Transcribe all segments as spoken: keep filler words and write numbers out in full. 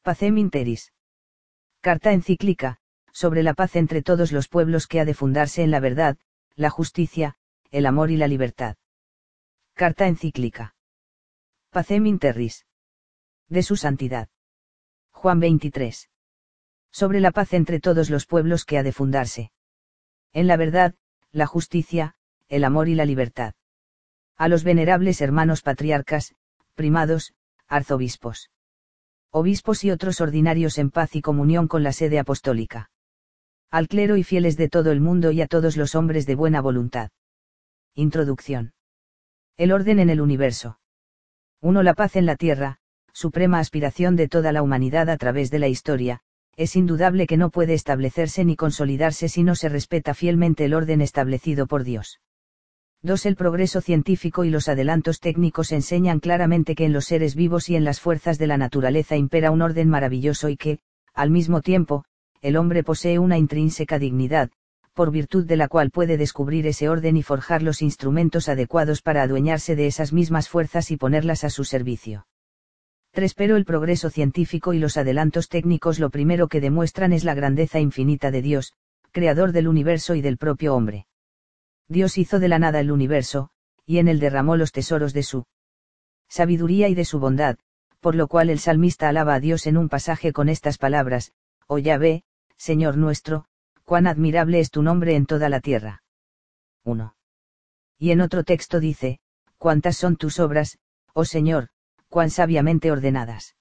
Pacem in terris. Carta encíclica, sobre la paz entre todos los pueblos que ha de fundarse en la verdad, la justicia, el amor y la libertad. Carta encíclica. Pacem in terris. De su santidad. Juan veintitrés. Sobre la paz entre todos los pueblos que ha de fundarse en la verdad, la justicia, el amor y la libertad. A los venerables hermanos patriarcas, primados, arzobispos, obispos y otros ordinarios en paz y comunión con la sede apostólica. Al clero y fieles de todo el mundo y a todos los hombres de buena voluntad. Introducción. El orden en el universo. uno La paz en la tierra, suprema aspiración de toda la humanidad a través de la historia, es indudable que no puede establecerse ni consolidarse si no se respeta fielmente el orden establecido por Dios. dos El progreso científico y los adelantos técnicos enseñan claramente que en los seres vivos y en las fuerzas de la naturaleza impera un orden maravilloso y que, al mismo tiempo, el hombre posee una intrínseca dignidad, por virtud de la cual puede descubrir ese orden y forjar los instrumentos adecuados para adueñarse de esas mismas fuerzas y ponerlas a su servicio. tres Pero el progreso científico y los adelantos técnicos lo primero que demuestran es la grandeza infinita de Dios, creador del universo y del propio hombre. Dios hizo de la nada el universo, y en él derramó los tesoros de su sabiduría y de su bondad, por lo cual el salmista alaba a Dios en un pasaje con estas palabras: Oh Yahvé, Señor nuestro, cuán admirable es tu nombre en toda la tierra. uno. Y en otro texto dice: Cuántas son tus obras, oh Señor, cuán sabiamente ordenadas.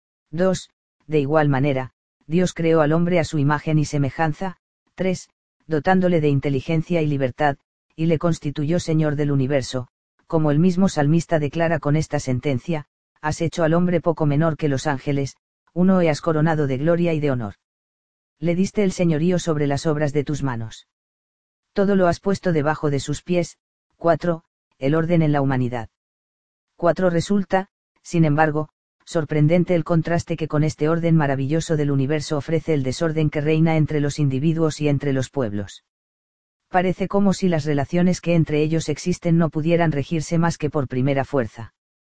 dos. De igual manera, Dios creó al hombre a su imagen y semejanza. tres. Dotándole de inteligencia y libertad, y le constituyó Señor del universo, como el mismo salmista declara con esta sentencia: Has hecho al hombre poco menor que los ángeles, uno y has coronado de gloria y de honor. Le diste el señorío sobre las obras de tus manos. Todo lo has puesto debajo de sus pies. cuatro. El orden en la humanidad. cuatro Resulta, sin embargo, sorprendente el contraste que con este orden maravilloso del universo ofrece el desorden que reina entre los individuos y entre los pueblos. Parece como si las relaciones que entre ellos existen no pudieran regirse más que por primera fuerza.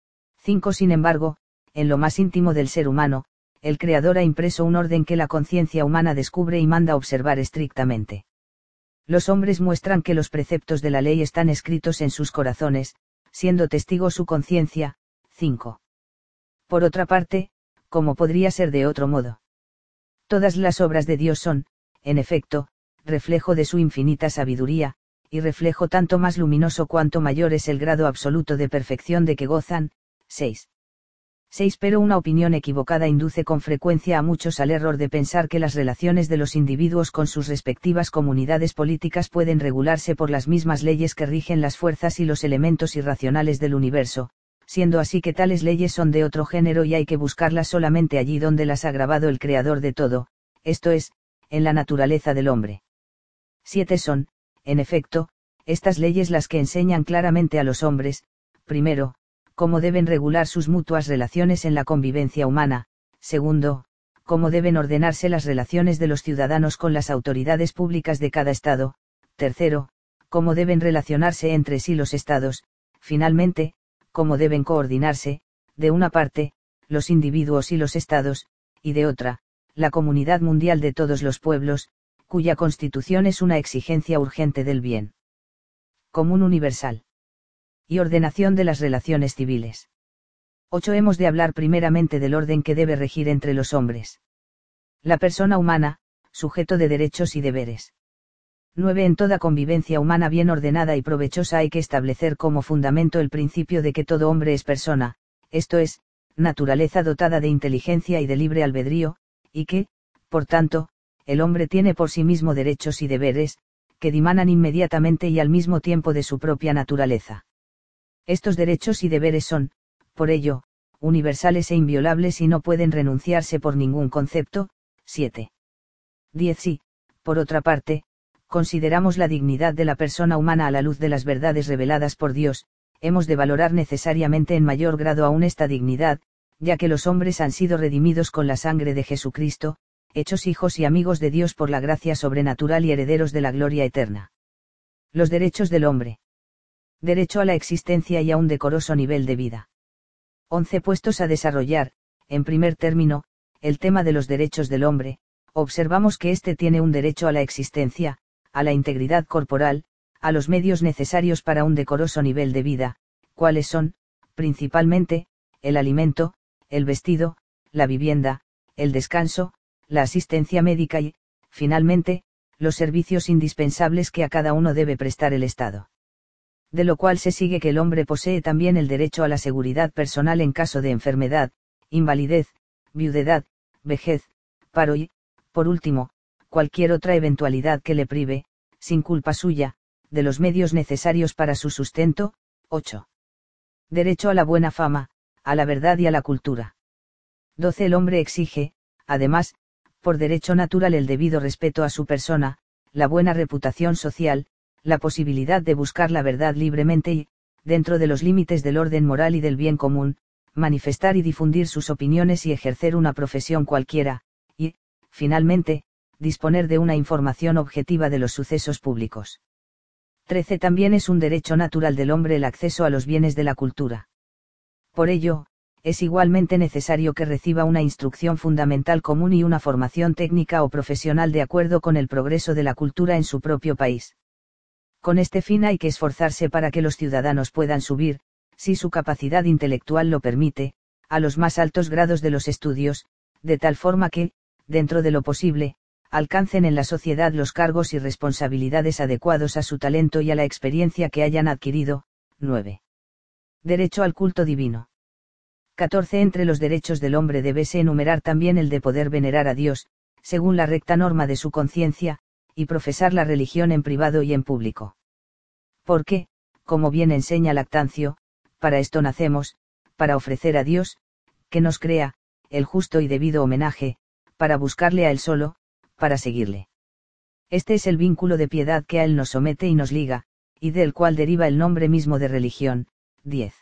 cinco Sin embargo, en lo más íntimo del ser humano, el Creador ha impreso un orden que la conciencia humana descubre y manda observar estrictamente. Los hombres muestran que los preceptos de la ley están escritos en sus corazones, siendo testigo su conciencia. cinco. Por otra parte, ¿cómo podría ser de otro modo? Todas las obras de Dios son, en efecto, reflejo de su infinita sabiduría, y reflejo tanto más luminoso cuanto mayor es el grado absoluto de perfección de que gozan. seis. seis Pero una opinión equivocada induce con frecuencia a muchos al error de pensar que las relaciones de los individuos con sus respectivas comunidades políticas pueden regularse por las mismas leyes que rigen las fuerzas y los elementos irracionales del universo, siendo así que tales leyes son de otro género y hay que buscarlas solamente allí donde las ha grabado el Creador de todo, esto es, en la naturaleza del hombre. siete Son, en efecto, estas leyes las que enseñan claramente a los hombres, primero, cómo deben regular sus mutuas relaciones en la convivencia humana; segundo, cómo deben ordenarse las relaciones de los ciudadanos con las autoridades públicas de cada estado; tercero, cómo deben relacionarse entre sí los estados; finalmente, cómo deben coordinarse, de una parte, los individuos y los estados, y de otra, la comunidad mundial de todos los pueblos, cuya constitución es una exigencia urgente del bien común universal y ordenación de las relaciones civiles. ocho Hemos de hablar primeramente del orden que debe regir entre los hombres. La persona humana, sujeto de derechos y deberes. nueve En toda convivencia humana bien ordenada y provechosa hay que establecer como fundamento el principio de que todo hombre es persona, esto es, naturaleza dotada de inteligencia y de libre albedrío, y que, por tanto, el hombre tiene por sí mismo derechos y deberes, que dimanan inmediatamente y al mismo tiempo de su propia naturaleza. Estos derechos y deberes son, por ello, universales e inviolables y no pueden renunciarse por ningún concepto. siete. diez Si, por otra parte, consideramos la dignidad de la persona humana a la luz de las verdades reveladas por Dios, hemos de valorar necesariamente en mayor grado aún esta dignidad, ya que los hombres han sido redimidos con la sangre de Jesucristo, hechos hijos y amigos de Dios por la gracia sobrenatural y herederos de la gloria eterna. Los derechos del hombre. Derecho a la existencia y a un decoroso nivel de vida. once Puestos a desarrollar, en primer término, el tema de los derechos del hombre, observamos que éste tiene un derecho a la existencia, a la integridad corporal, a los medios necesarios para un decoroso nivel de vida, cuáles son, principalmente, el alimento, el vestido, la vivienda, el descanso, la asistencia médica y, finalmente, los servicios indispensables que a cada uno debe prestar el Estado. De lo cual se sigue que el hombre posee también el derecho a la seguridad personal en caso de enfermedad, invalidez, viudedad, vejez, paro y, por último, cualquier otra eventualidad que le prive, sin culpa suya, de los medios necesarios para su sustento. ocho. Derecho a la buena fama, a la verdad y a la cultura. doce. El hombre exige, además, por derecho natural el debido respeto a su persona, la buena reputación social, la posibilidad de buscar la verdad libremente y, dentro de los límites del orden moral y del bien común, manifestar y difundir sus opiniones y ejercer una profesión cualquiera, y, finalmente, disponer de una información objetiva de los sucesos públicos. trece. También es un derecho natural del hombre el acceso a los bienes de la cultura. Por ello, es igualmente necesario que reciba una instrucción fundamental común y una formación técnica o profesional de acuerdo con el progreso de la cultura en su propio país. Con este fin hay que esforzarse para que los ciudadanos puedan subir, si su capacidad intelectual lo permite, a los más altos grados de los estudios, de tal forma que, dentro de lo posible, alcancen en la sociedad los cargos y responsabilidades adecuados a su talento y a la experiencia que hayan adquirido. nueve. Derecho al culto divino. catorce. Entre los derechos del hombre debese enumerar también el de poder venerar a Dios, según la recta norma de su conciencia, y profesar la religión en privado y en público. Porque, como bien enseña Lactancio, para esto nacemos, para ofrecer a Dios, que nos crea, el justo y debido homenaje, para buscarle a Él solo, para seguirle. Este es el vínculo de piedad que a Él nos somete y nos liga, y del cual deriva el nombre mismo de religión. diez.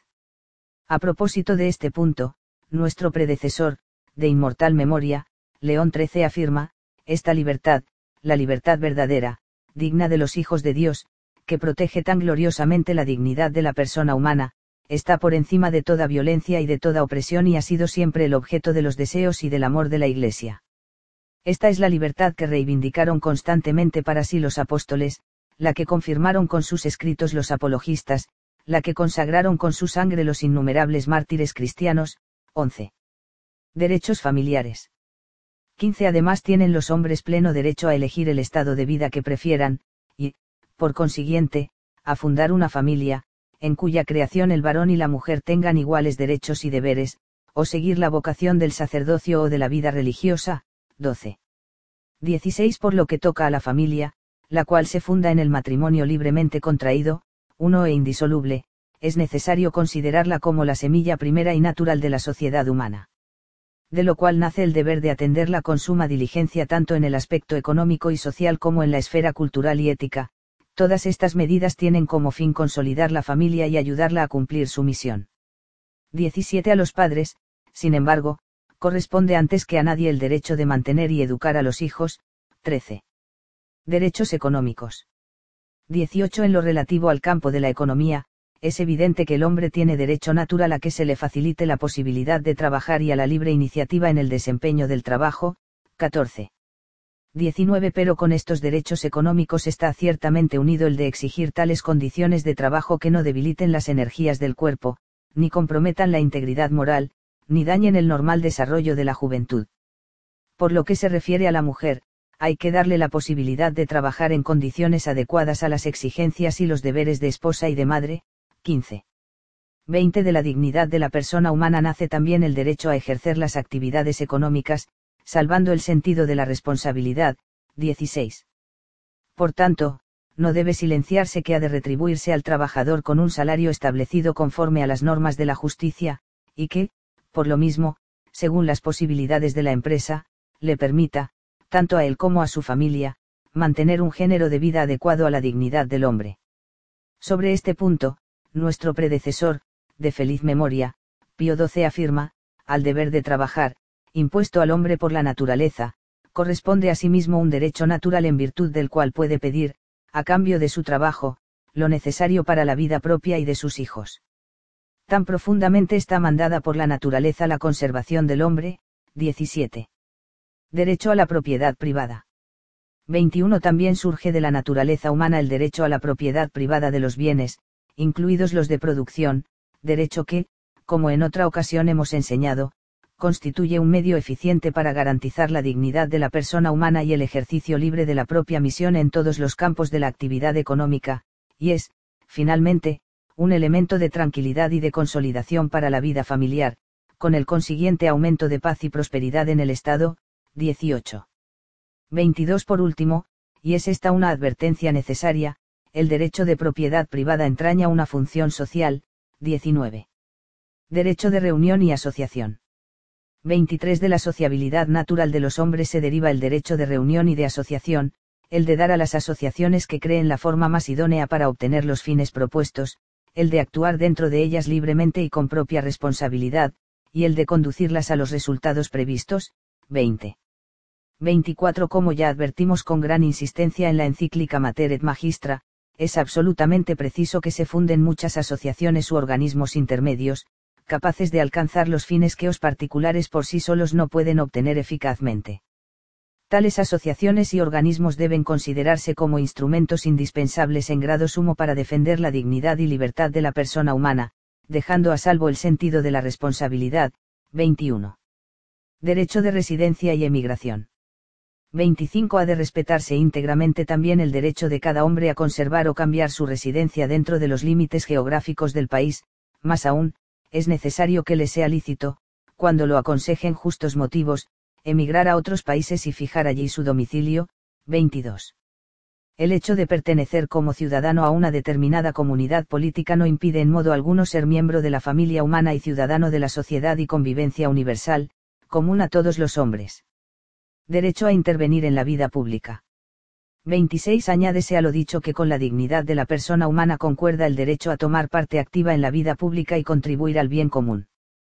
A propósito de este punto, nuestro predecesor, de inmortal memoria, León trece afirma, esta libertad, la libertad verdadera, digna de los hijos de Dios, que protege tan gloriosamente la dignidad de la persona humana, está por encima de toda violencia y de toda opresión y ha sido siempre el objeto de los deseos y del amor de la Iglesia. Esta es la libertad que reivindicaron constantemente para sí los apóstoles, la que confirmaron con sus escritos los apologistas, la que consagraron con su sangre los innumerables mártires cristianos. once. Derechos familiares. quince. Además tienen los hombres pleno derecho a elegir el estado de vida que prefieran, y, por consiguiente, a fundar una familia, en cuya creación el varón y la mujer tengan iguales derechos y deberes, o seguir la vocación del sacerdocio o de la vida religiosa. doce. dieciséis. Por lo que toca a la familia, la cual se funda en el matrimonio libremente contraído, uno e indisoluble, es necesario considerarla como la semilla primera y natural de la sociedad humana. De lo cual nace el deber de atenderla con suma diligencia tanto en el aspecto económico y social como en la esfera cultural y ética. Todas estas medidas tienen como fin consolidar la familia y ayudarla a cumplir su misión. diecisiete. A los padres, sin embargo, corresponde antes que a nadie el derecho de mantener y educar a los hijos. trece. Derechos económicos. dieciocho. En lo relativo al campo de la economía, es evidente que el hombre tiene derecho natural a que se le facilite la posibilidad de trabajar y a la libre iniciativa en el desempeño del trabajo. catorce. diecinueve. Pero con estos derechos económicos está ciertamente unido el de exigir tales condiciones de trabajo que no debiliten las energías del cuerpo, ni comprometan la integridad moral, ni dañen el normal desarrollo de la juventud. Por lo que se refiere a la mujer, hay que darle la posibilidad de trabajar en condiciones adecuadas a las exigencias y los deberes de esposa y de madre. quince. veinte. De la dignidad de la persona humana nace también el derecho a ejercer las actividades económicas, salvando el sentido de la responsabilidad. dieciséis. Por tanto, no debe silenciarse que ha de retribuirse al trabajador con un salario establecido conforme a las normas de la justicia, y que, por lo mismo, según las posibilidades de la empresa, le permita, tanto a él como a su familia, mantener un género de vida adecuado a la dignidad del hombre. Sobre este punto, nuestro predecesor, de feliz memoria, Pío doce afirma, al deber de trabajar, impuesto al hombre por la naturaleza, corresponde asimismo un derecho natural en virtud del cual puede pedir, a cambio de su trabajo, lo necesario para la vida propia y de sus hijos. Tan profundamente está mandada por la naturaleza la conservación del hombre. diecisiete. Derecho a la propiedad privada. veintiuno. También surge de la naturaleza humana el derecho a la propiedad privada de los bienes, incluidos los de producción, derecho que, como en otra ocasión hemos enseñado, constituye un medio eficiente para garantizar la dignidad de la persona humana y el ejercicio libre de la propia misión en todos los campos de la actividad económica, y es, finalmente, un elemento de tranquilidad y de consolidación para la vida familiar, con el consiguiente aumento de paz y prosperidad en el Estado. dieciocho. veintidós. Por último, y es esta una advertencia necesaria, el derecho de propiedad privada entraña una función social. diecinueve. Derecho de reunión y asociación. veintitrés. De la sociabilidad natural de los hombres se deriva el derecho de reunión y de asociación, el de dar a las asociaciones que creen la forma más idónea para obtener los fines propuestos, el de actuar dentro de ellas libremente y con propia responsabilidad, y el de conducirlas a los resultados previstos. veinte. veinticuatro. Como ya advertimos con gran insistencia en la encíclica Mater et Magistra, es absolutamente preciso que se funden muchas asociaciones u organismos intermedios, capaces de alcanzar los fines que os particulares por sí solos no pueden obtener eficazmente. Tales asociaciones y organismos deben considerarse como instrumentos indispensables en grado sumo para defender la dignidad y libertad de la persona humana, dejando a salvo el sentido de la responsabilidad. veintiuno. Derecho de residencia y emigración. veinticinco. Ha de respetarse íntegramente también el derecho de cada hombre a conservar o cambiar su residencia dentro de los límites geográficos del país, más aún, es necesario que le sea lícito, cuando lo aconsejen justos motivos, emigrar a otros países y fijar allí su domicilio. veintidós. El hecho de pertenecer como ciudadano a una determinada comunidad política no impide en modo alguno ser miembro de la familia humana y ciudadano de la sociedad y convivencia universal, común a todos los hombres. Derecho a intervenir en la vida pública. veintiséis. Añádese a lo dicho que con la dignidad de la persona humana concuerda el derecho a tomar parte activa en la vida pública y contribuir al bien común.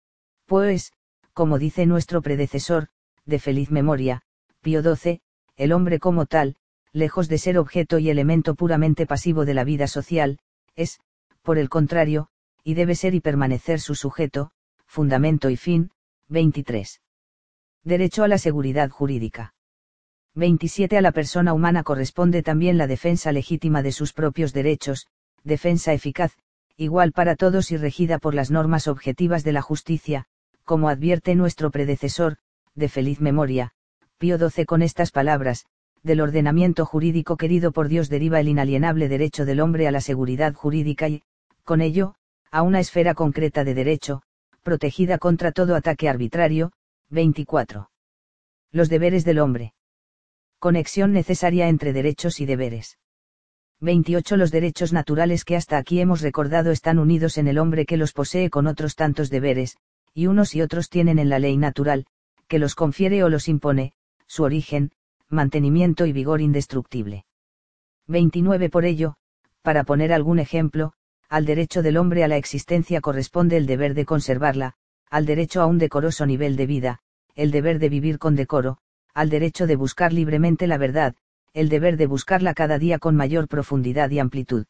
Pues, como dice nuestro predecesor, de feliz memoria, Pío doce, el hombre como tal, lejos de ser objeto y elemento puramente pasivo de la vida social, es, por el contrario, y debe ser y permanecer su sujeto, fundamento y fin. veintitrés. Derecho a la seguridad jurídica. veintisiete. A la persona humana corresponde también la defensa legítima de sus propios derechos, defensa eficaz, igual para todos y regida por las normas objetivas de la justicia, como advierte nuestro predecesor, de feliz memoria, Pío doce. Con estas palabras, del ordenamiento jurídico querido por Dios deriva el inalienable derecho del hombre a la seguridad jurídica y, con ello, a una esfera concreta de derecho, protegida contra todo ataque arbitrario. veinticuatro. Los deberes del hombre. Conexión necesaria entre derechos y deberes. veintiocho. Los derechos naturales que hasta aquí hemos recordado están unidos en el hombre que los posee con otros tantos deberes, y unos y otros tienen en la ley natural, que los confiere o los impone, su origen, mantenimiento y vigor indestructible. veintinueve. Por ello, para poner algún ejemplo, al derecho del hombre a la existencia corresponde el deber de conservarla, al derecho a un decoroso nivel de vida, el deber de vivir con decoro, al derecho de buscar libremente la verdad, el deber de buscarla cada día con mayor profundidad y amplitud.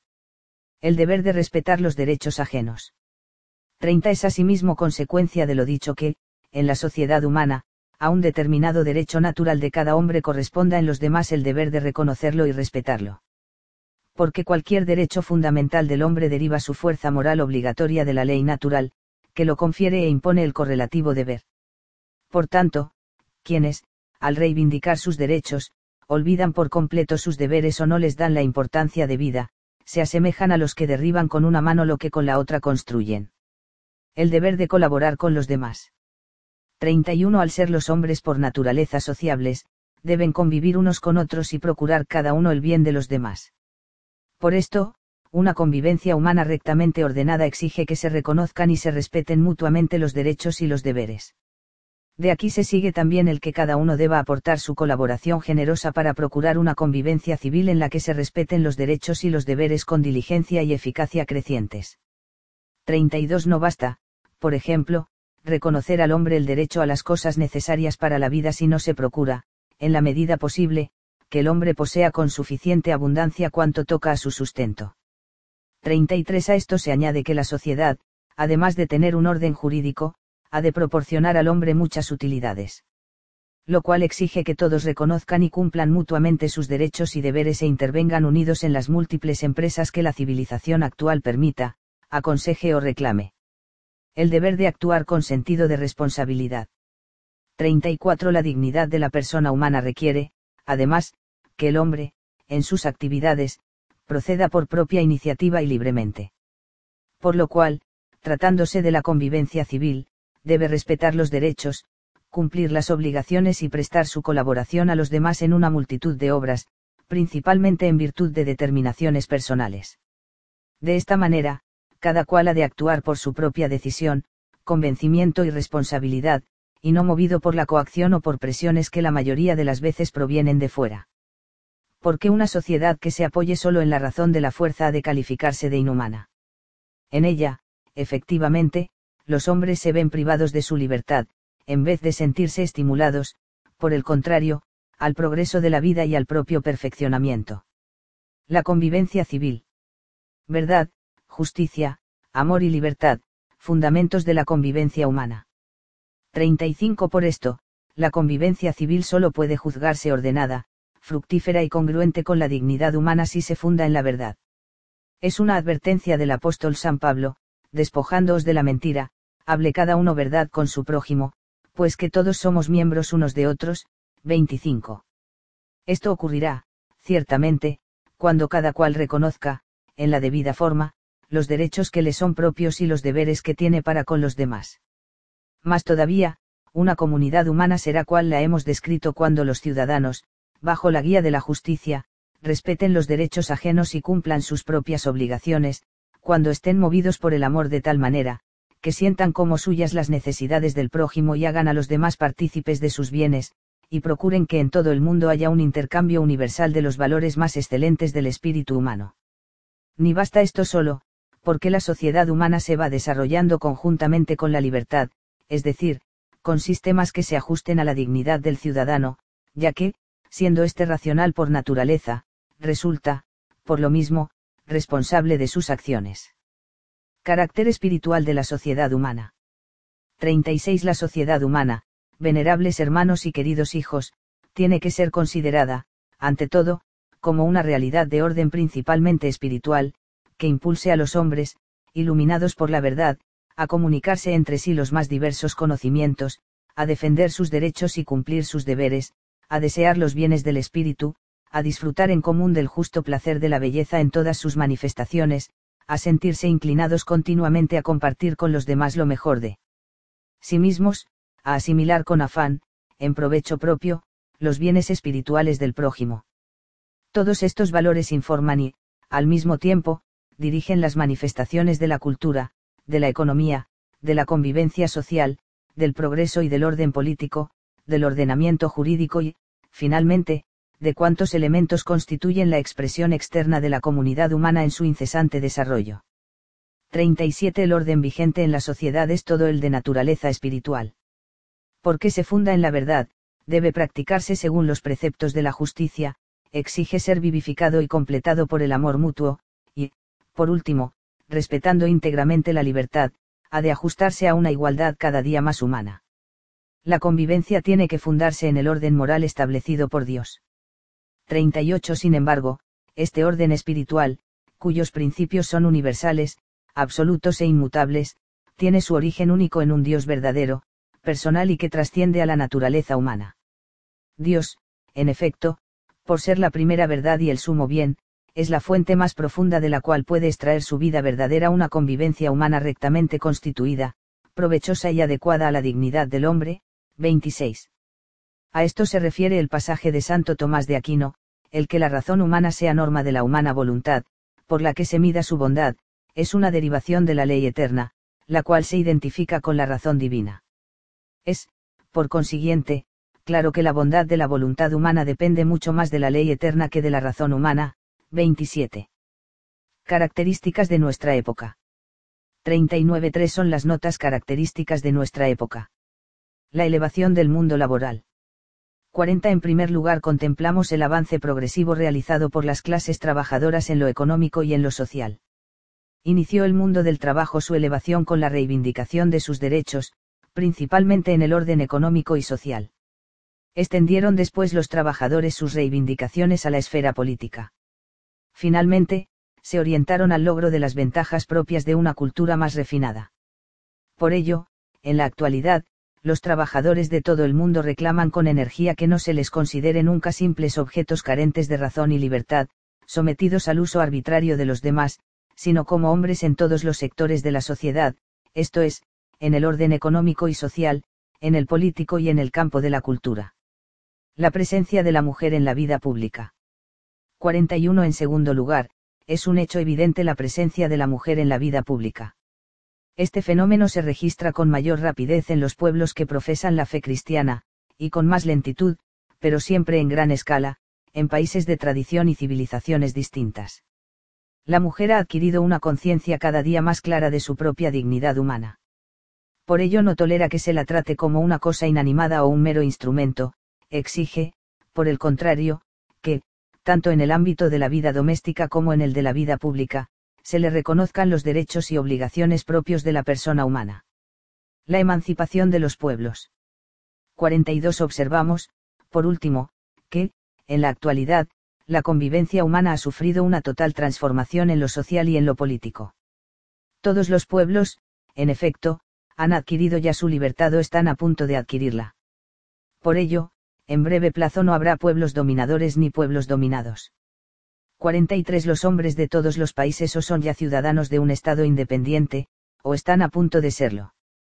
El deber de respetar los derechos ajenos. treinta. Es asimismo consecuencia de lo dicho que, en la sociedad humana, a un determinado derecho natural de cada hombre corresponda en los demás el deber de reconocerlo y respetarlo. Porque cualquier derecho fundamental del hombre deriva su fuerza moral obligatoria de la ley natural, que lo confiere e impone el correlativo deber. Por tanto, quienes, al reivindicar sus derechos, olvidan por completo sus deberes o no les dan la importancia debida, se asemejan a los que derriban con una mano lo que con la otra construyen. El deber de colaborar con los demás. treinta y uno. Al ser los hombres por naturaleza sociables, deben convivir unos con otros y procurar cada uno el bien de los demás. Por esto, una convivencia humana rectamente ordenada exige que se reconozcan y se respeten mutuamente los derechos y los deberes. De aquí se sigue también el que cada uno deba aportar su colaboración generosa para procurar una convivencia civil en la que se respeten los derechos y los deberes con diligencia y eficacia crecientes. treinta y dos. No basta, por ejemplo, reconocer al hombre el derecho a las cosas necesarias para la vida si no se procura, en la medida posible, que el hombre posea con suficiente abundancia cuanto toca a su sustento. treinta y tres. A esto se añade que la sociedad, además de tener un orden jurídico, ha de proporcionar al hombre muchas utilidades. Lo cual exige que todos reconozcan y cumplan mutuamente sus derechos y deberes e intervengan unidos en las múltiples empresas que la civilización actual permita, aconseje o reclame. El deber de actuar con sentido de responsabilidad. treinta y cuatro La dignidad de la persona humana requiere, además, que el hombre, en sus actividades, proceda por propia iniciativa y libremente. Por lo cual, tratándose de la convivencia civil, debe respetar los derechos, cumplir las obligaciones y prestar su colaboración a los demás en una multitud de obras, principalmente en virtud de determinaciones personales. De esta manera, cada cual ha de actuar por su propia decisión, convencimiento y responsabilidad, y no movido por la coacción o por presiones que la mayoría de las veces provienen de fuera. Porque una sociedad que se apoye solo en la razón de la fuerza ha de calificarse de inhumana. En ella, efectivamente, los hombres se ven privados de su libertad, en vez de sentirse estimulados, por el contrario, al progreso de la vida y al propio perfeccionamiento. La convivencia civil. Verdad, justicia, amor y libertad, fundamentos de la convivencia humana. treinta y cinco Por esto, la convivencia civil solo puede juzgarse ordenada, fructífera y congruente con la dignidad humana si se funda en la verdad. Es una advertencia del apóstol San Pablo: despojándoos de la mentira, hable cada uno verdad con su prójimo, pues que todos somos miembros unos de otros. veinticinco. Esto ocurrirá, ciertamente, cuando cada cual reconozca, en la debida forma, los derechos que le son propios y los deberes que tiene para con los demás. Más todavía, una comunidad humana será cual la hemos descrito cuando los ciudadanos, bajo la guía de la justicia, respeten los derechos ajenos y cumplan sus propias obligaciones, cuando estén movidos por el amor de tal manera, que sientan como suyas las necesidades del prójimo y hagan a los demás partícipes de sus bienes, y procuren que en todo el mundo haya un intercambio universal de los valores más excelentes del espíritu humano. Ni basta esto solo, porque la sociedad humana se va desarrollando conjuntamente con la libertad, es decir, con sistemas que se ajusten a la dignidad del ciudadano, ya que, siendo éste racional por naturaleza, resulta, por lo mismo, responsable de sus acciones. Carácter espiritual de la sociedad humana. treinta y seis La sociedad humana, venerables hermanos y queridos hijos, tiene que ser considerada, ante todo, como una realidad de orden principalmente espiritual, que impulse a los hombres, iluminados por la verdad, a comunicarse entre sí los más diversos conocimientos, a defender sus derechos y cumplir sus deberes, a desear los bienes del espíritu, a disfrutar en común del justo placer de la belleza en todas sus manifestaciones, a sentirse inclinados continuamente a compartir con los demás lo mejor de sí mismos, a asimilar con afán, en provecho propio, los bienes espirituales del prójimo. Todos estos valores informan y, al mismo tiempo, dirigen las manifestaciones de la cultura, de la economía, de la convivencia social, del progreso y del orden político, del ordenamiento jurídico y, finalmente, de cuántos elementos constituyen la expresión externa de la comunidad humana en su incesante desarrollo. treinta y siete El orden vigente en la sociedad es todo el de naturaleza espiritual. Porque se funda en la verdad, debe practicarse según los preceptos de la justicia, exige ser vivificado y completado por el amor mutuo, y, por último, respetando íntegramente la libertad, ha de ajustarse a una igualdad cada día más humana. La convivencia tiene que fundarse en el orden moral establecido por Dios. treinta y ocho Sin embargo, este orden espiritual, cuyos principios son universales, absolutos e inmutables, tiene su origen único en un Dios verdadero, personal y que trasciende a la naturaleza humana. Dios, en efecto, por ser la primera verdad y el sumo bien, es la fuente más profunda de la cual puede extraer su vida verdadera una convivencia humana rectamente constituida, provechosa y adecuada a la dignidad del hombre. veintiséis. A esto se refiere el pasaje de Santo Tomás de Aquino: el que la razón humana sea norma de la humana voluntad, por la que se mida su bondad, es una derivación de la ley eterna, la cual se identifica con la razón divina. Es, por consiguiente, claro que la bondad de la voluntad humana depende mucho más de la ley eterna que de la razón humana. veintisiete. Características de nuestra época. treinta y nueve Tres son las notas características de nuestra época. La elevación del mundo laboral. cuarenta En primer lugar contemplamos el avance progresivo realizado por las clases trabajadoras en lo económico y en lo social. Inició el mundo del trabajo su elevación con la reivindicación de sus derechos, principalmente en el orden económico y social. Extendieron después los trabajadores sus reivindicaciones a la esfera política. Finalmente, se orientaron al logro de las ventajas propias de una cultura más refinada. Por ello, en la actualidad, los trabajadores de todo el mundo reclaman con energía que no se les considere nunca simples objetos carentes de razón y libertad, sometidos al uso arbitrario de los demás, sino como hombres en todos los sectores de la sociedad, esto es, en el orden económico y social, en el político y en el campo de la cultura. La presencia de la mujer en la vida pública. cuarenta y uno En segundo lugar, es un hecho evidente la presencia de la mujer en la vida pública. Este fenómeno se registra con mayor rapidez en los pueblos que profesan la fe cristiana, y con más lentitud, pero siempre en gran escala, en países de tradición y civilizaciones distintas. La mujer ha adquirido una conciencia cada día más clara de su propia dignidad humana. Por ello no tolera que se la trate como una cosa inanimada o un mero instrumento, exige, por el contrario, que, tanto en el ámbito de la vida doméstica como en el de la vida pública, se le reconozcan los derechos y obligaciones propios de la persona humana. La emancipación de los pueblos. cuarenta y dos Observamos, por último, que, en la actualidad, la convivencia humana ha sufrido una total transformación en lo social y en lo político. Todos los pueblos, en efecto, han adquirido ya su libertad o están a punto de adquirirla. Por ello, en breve plazo no habrá pueblos dominadores ni pueblos dominados. cuarenta y tres Los hombres de todos los países o son ya ciudadanos de un Estado independiente, o están a punto de serlo.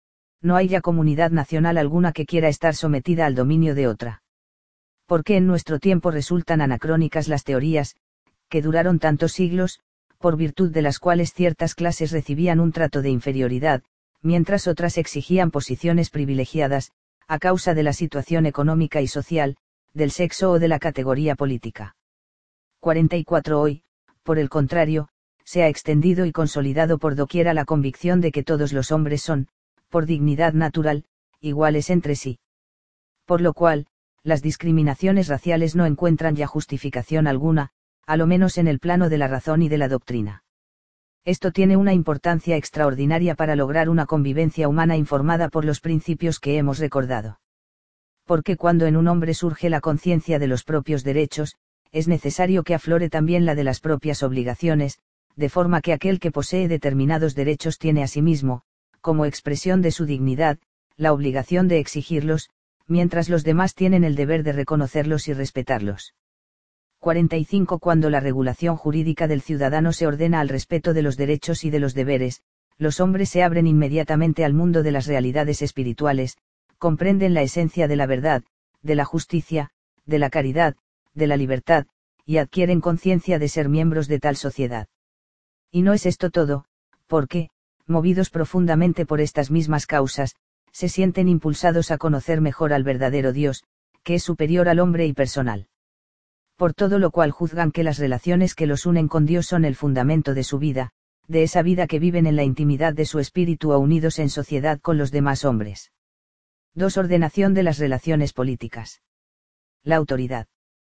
No hay ya comunidad nacional alguna que quiera estar sometida al dominio de otra. Porque en nuestro tiempo resultan anacrónicas las teorías, que duraron tantos siglos, por virtud de las cuales ciertas clases recibían un trato de inferioridad, mientras otras exigían posiciones privilegiadas, a causa de la situación económica y social, del sexo o de la categoría política. cuarenta y cuatro Hoy, por el contrario, se ha extendido y consolidado por doquiera la convicción de que todos los hombres son, por dignidad natural, iguales entre sí. Por lo cual, las discriminaciones raciales no encuentran ya justificación alguna, a lo menos en el plano de la razón y de la doctrina. Esto tiene una importancia extraordinaria para lograr una convivencia humana informada por los principios que hemos recordado. Porque cuando en un hombre surge la conciencia de los propios derechos, es necesario que aflore también la de las propias obligaciones, de forma que aquel que posee determinados derechos tiene asimismo, como expresión de su dignidad, la obligación de exigirlos, mientras los demás tienen el deber de reconocerlos y respetarlos. cuarenta y cinco Cuando la regulación jurídica del ciudadano se ordena al respeto de los derechos y de los deberes, los hombres se abren inmediatamente al mundo de las realidades espirituales, comprenden la esencia de la verdad, de la justicia, de la caridad, de la libertad, y adquieren conciencia de ser miembros de tal sociedad. Y no es esto todo, porque, movidos profundamente por estas mismas causas, se sienten impulsados a conocer mejor al verdadero Dios, que es superior al hombre y personal. Por todo lo cual juzgan que las relaciones que los unen con Dios son el fundamento de su vida, de esa vida que viven en la intimidad de su espíritu o unidos en sociedad con los demás hombres. dos Ordenación de las relaciones políticas. La autoridad.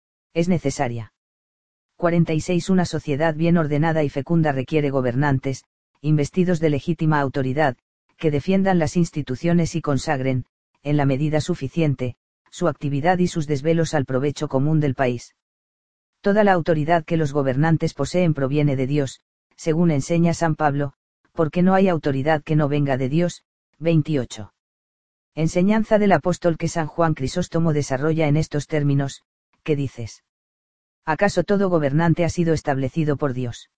Es necesaria. cuarenta y seis Una sociedad bien ordenada y fecunda requiere gobernantes, investidos de legítima autoridad, que defiendan las instituciones y consagren, en la medida suficiente, su actividad y sus desvelos al provecho común del país. Toda la autoridad que los gobernantes poseen proviene de Dios, según enseña San Pablo, porque no hay autoridad que no venga de Dios. veintiocho. Enseñanza del apóstol que San Juan Crisóstomo desarrolla en estos términos, ¿qué dices? ¿Acaso todo gobernante ha sido establecido por Dios?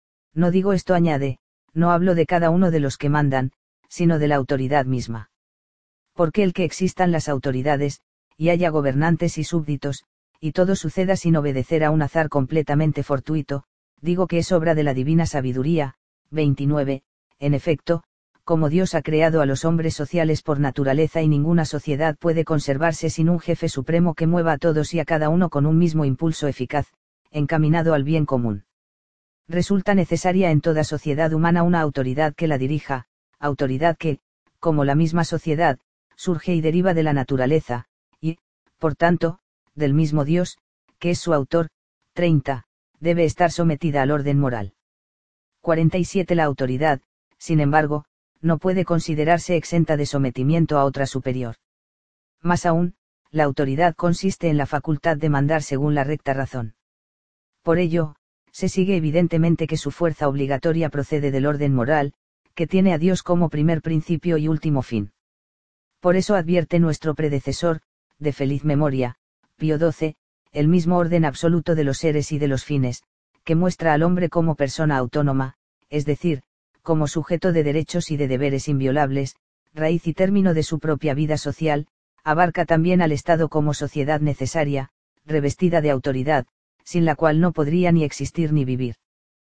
No digo esto, añade, no hablo de cada uno de los que mandan, sino de la autoridad misma. Porque el que existan las autoridades, y haya gobernantes y súbditos, y todo suceda sin obedecer a un azar completamente fortuito, digo que es obra de la divina sabiduría. veintinueve. En efecto, como Dios ha creado a los hombres sociales por naturaleza y ninguna sociedad puede conservarse sin un jefe supremo que mueva a todos y a cada uno con un mismo impulso eficaz, encaminado al bien común. Resulta necesaria en toda sociedad humana una autoridad que la dirija, autoridad que, como la misma sociedad, surge y deriva de la naturaleza, y, por tanto, del mismo Dios, que es su autor. treinta. Debe estar sometida al orden moral. cuarenta y siete La autoridad, sin embargo, no puede considerarse exenta de sometimiento a otra superior. Más aún, la autoridad consiste en la facultad de mandar según la recta razón. Por ello, se sigue evidentemente que su fuerza obligatoria procede del orden moral, que tiene a Dios como primer principio y último fin. Por eso advierte nuestro predecesor, de feliz memoria, Pío doce, el mismo orden absoluto de los seres y de los fines, que muestra al hombre como persona autónoma, es decir, como sujeto de derechos y de deberes inviolables, raíz y término de su propia vida social, abarca también al Estado como sociedad necesaria, revestida de autoridad, sin la cual no podría ni existir ni vivir.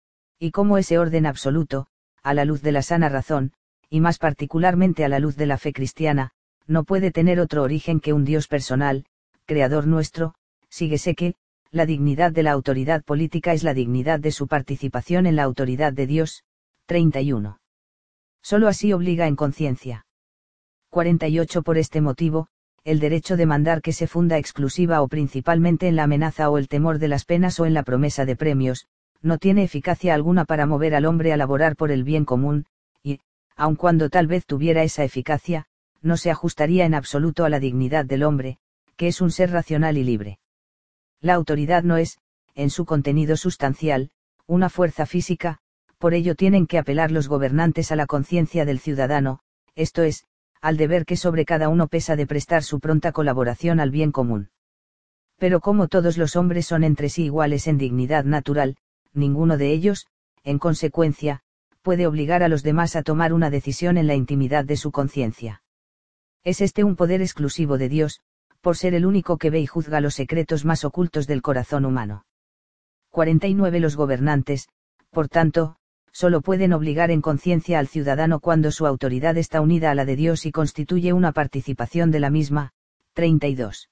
Y como ese orden absoluto, a la luz de la sana razón, y más particularmente a la luz de la fe cristiana, no puede tener otro origen que un Dios personal, creador nuestro, síguese que, la dignidad de la autoridad política es la dignidad de su participación en la autoridad de Dios. treinta y uno. Solo así obliga en conciencia. cuarenta y ocho. Por este motivo, el derecho de mandar que se funda exclusiva o principalmente en la amenaza o el temor de las penas o en la promesa de premios, no tiene eficacia alguna para mover al hombre a laborar por el bien común, y, aun cuando tal vez tuviera esa eficacia, no se ajustaría en absoluto a la dignidad del hombre, que es un ser racional y libre. La autoridad no es, en su contenido sustancial, una fuerza física, por ello tienen que apelar los gobernantes a la conciencia del ciudadano, esto es, al deber que sobre cada uno pesa de prestar su pronta colaboración al bien común. Pero como todos los hombres son entre sí iguales en dignidad natural, ninguno de ellos, en consecuencia, puede obligar a los demás a tomar una decisión en la intimidad de su conciencia. Es este un poder exclusivo de Dios, por ser el único que ve y juzga los secretos más ocultos del corazón humano. cuarenta y nueve. Los gobernantes, por tanto, solo pueden obligar en conciencia al ciudadano cuando su autoridad está unida a la de Dios y constituye una participación de la misma. treinta y dos.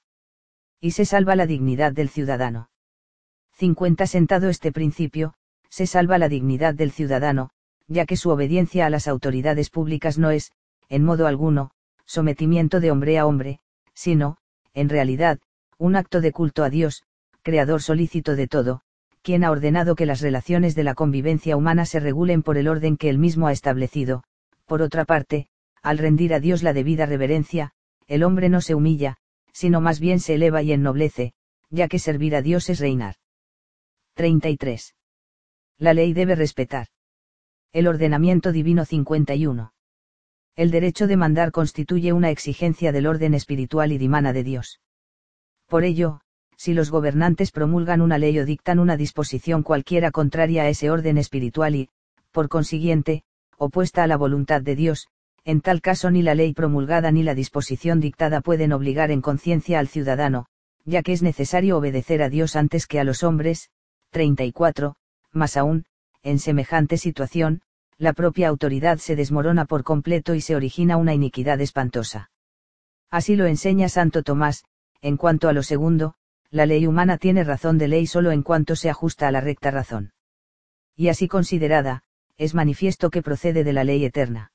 Y se salva la dignidad del ciudadano. cincuenta. Sentado este principio, se salva la dignidad del ciudadano, ya que su obediencia a las autoridades públicas no es, en modo alguno, sometimiento de hombre a hombre, sino, en realidad, un acto de culto a Dios, creador solícito de todo, quien ha ordenado que las relaciones de la convivencia humana se regulen por el orden que él mismo ha establecido. Por otra parte, al rendir a Dios la debida reverencia, el hombre no se humilla, sino más bien se eleva y ennoblece, ya que servir a Dios es reinar. treinta y tres. La ley debe respetar. El ordenamiento divino. cincuenta y uno. El derecho de mandar constituye una exigencia del orden espiritual y dimana de Dios. Por ello, si los gobernantes promulgan una ley o dictan una disposición cualquiera contraria a ese orden espiritual y, por consiguiente, opuesta a la voluntad de Dios, en tal caso ni la ley promulgada ni la disposición dictada pueden obligar en conciencia al ciudadano, ya que es necesario obedecer a Dios antes que a los hombres. treinta y cuatro. Más aún, en semejante situación, la propia autoridad se desmorona por completo y se origina una iniquidad espantosa. Así lo enseña Santo Tomás. En cuanto a lo segundo, la ley humana tiene razón de ley solo en cuanto se ajusta a la recta razón. Y así considerada, es manifiesto que procede de la ley eterna.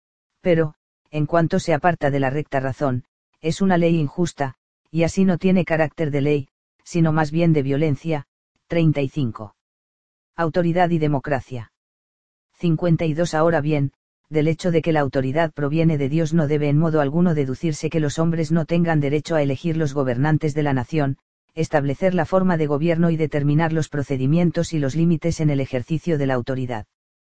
Pero, en cuanto se aparta de la recta razón, es una ley injusta, y así no tiene carácter de ley, sino más bien de violencia. treinta y cinco. Autoridad y democracia. cincuenta y dos. Ahora bien, del hecho de que la autoridad proviene de Dios no debe en modo alguno deducirse que los hombres no tengan derecho a elegir los gobernantes de la nación, establecer la forma de gobierno y determinar los procedimientos y los límites en el ejercicio de la autoridad.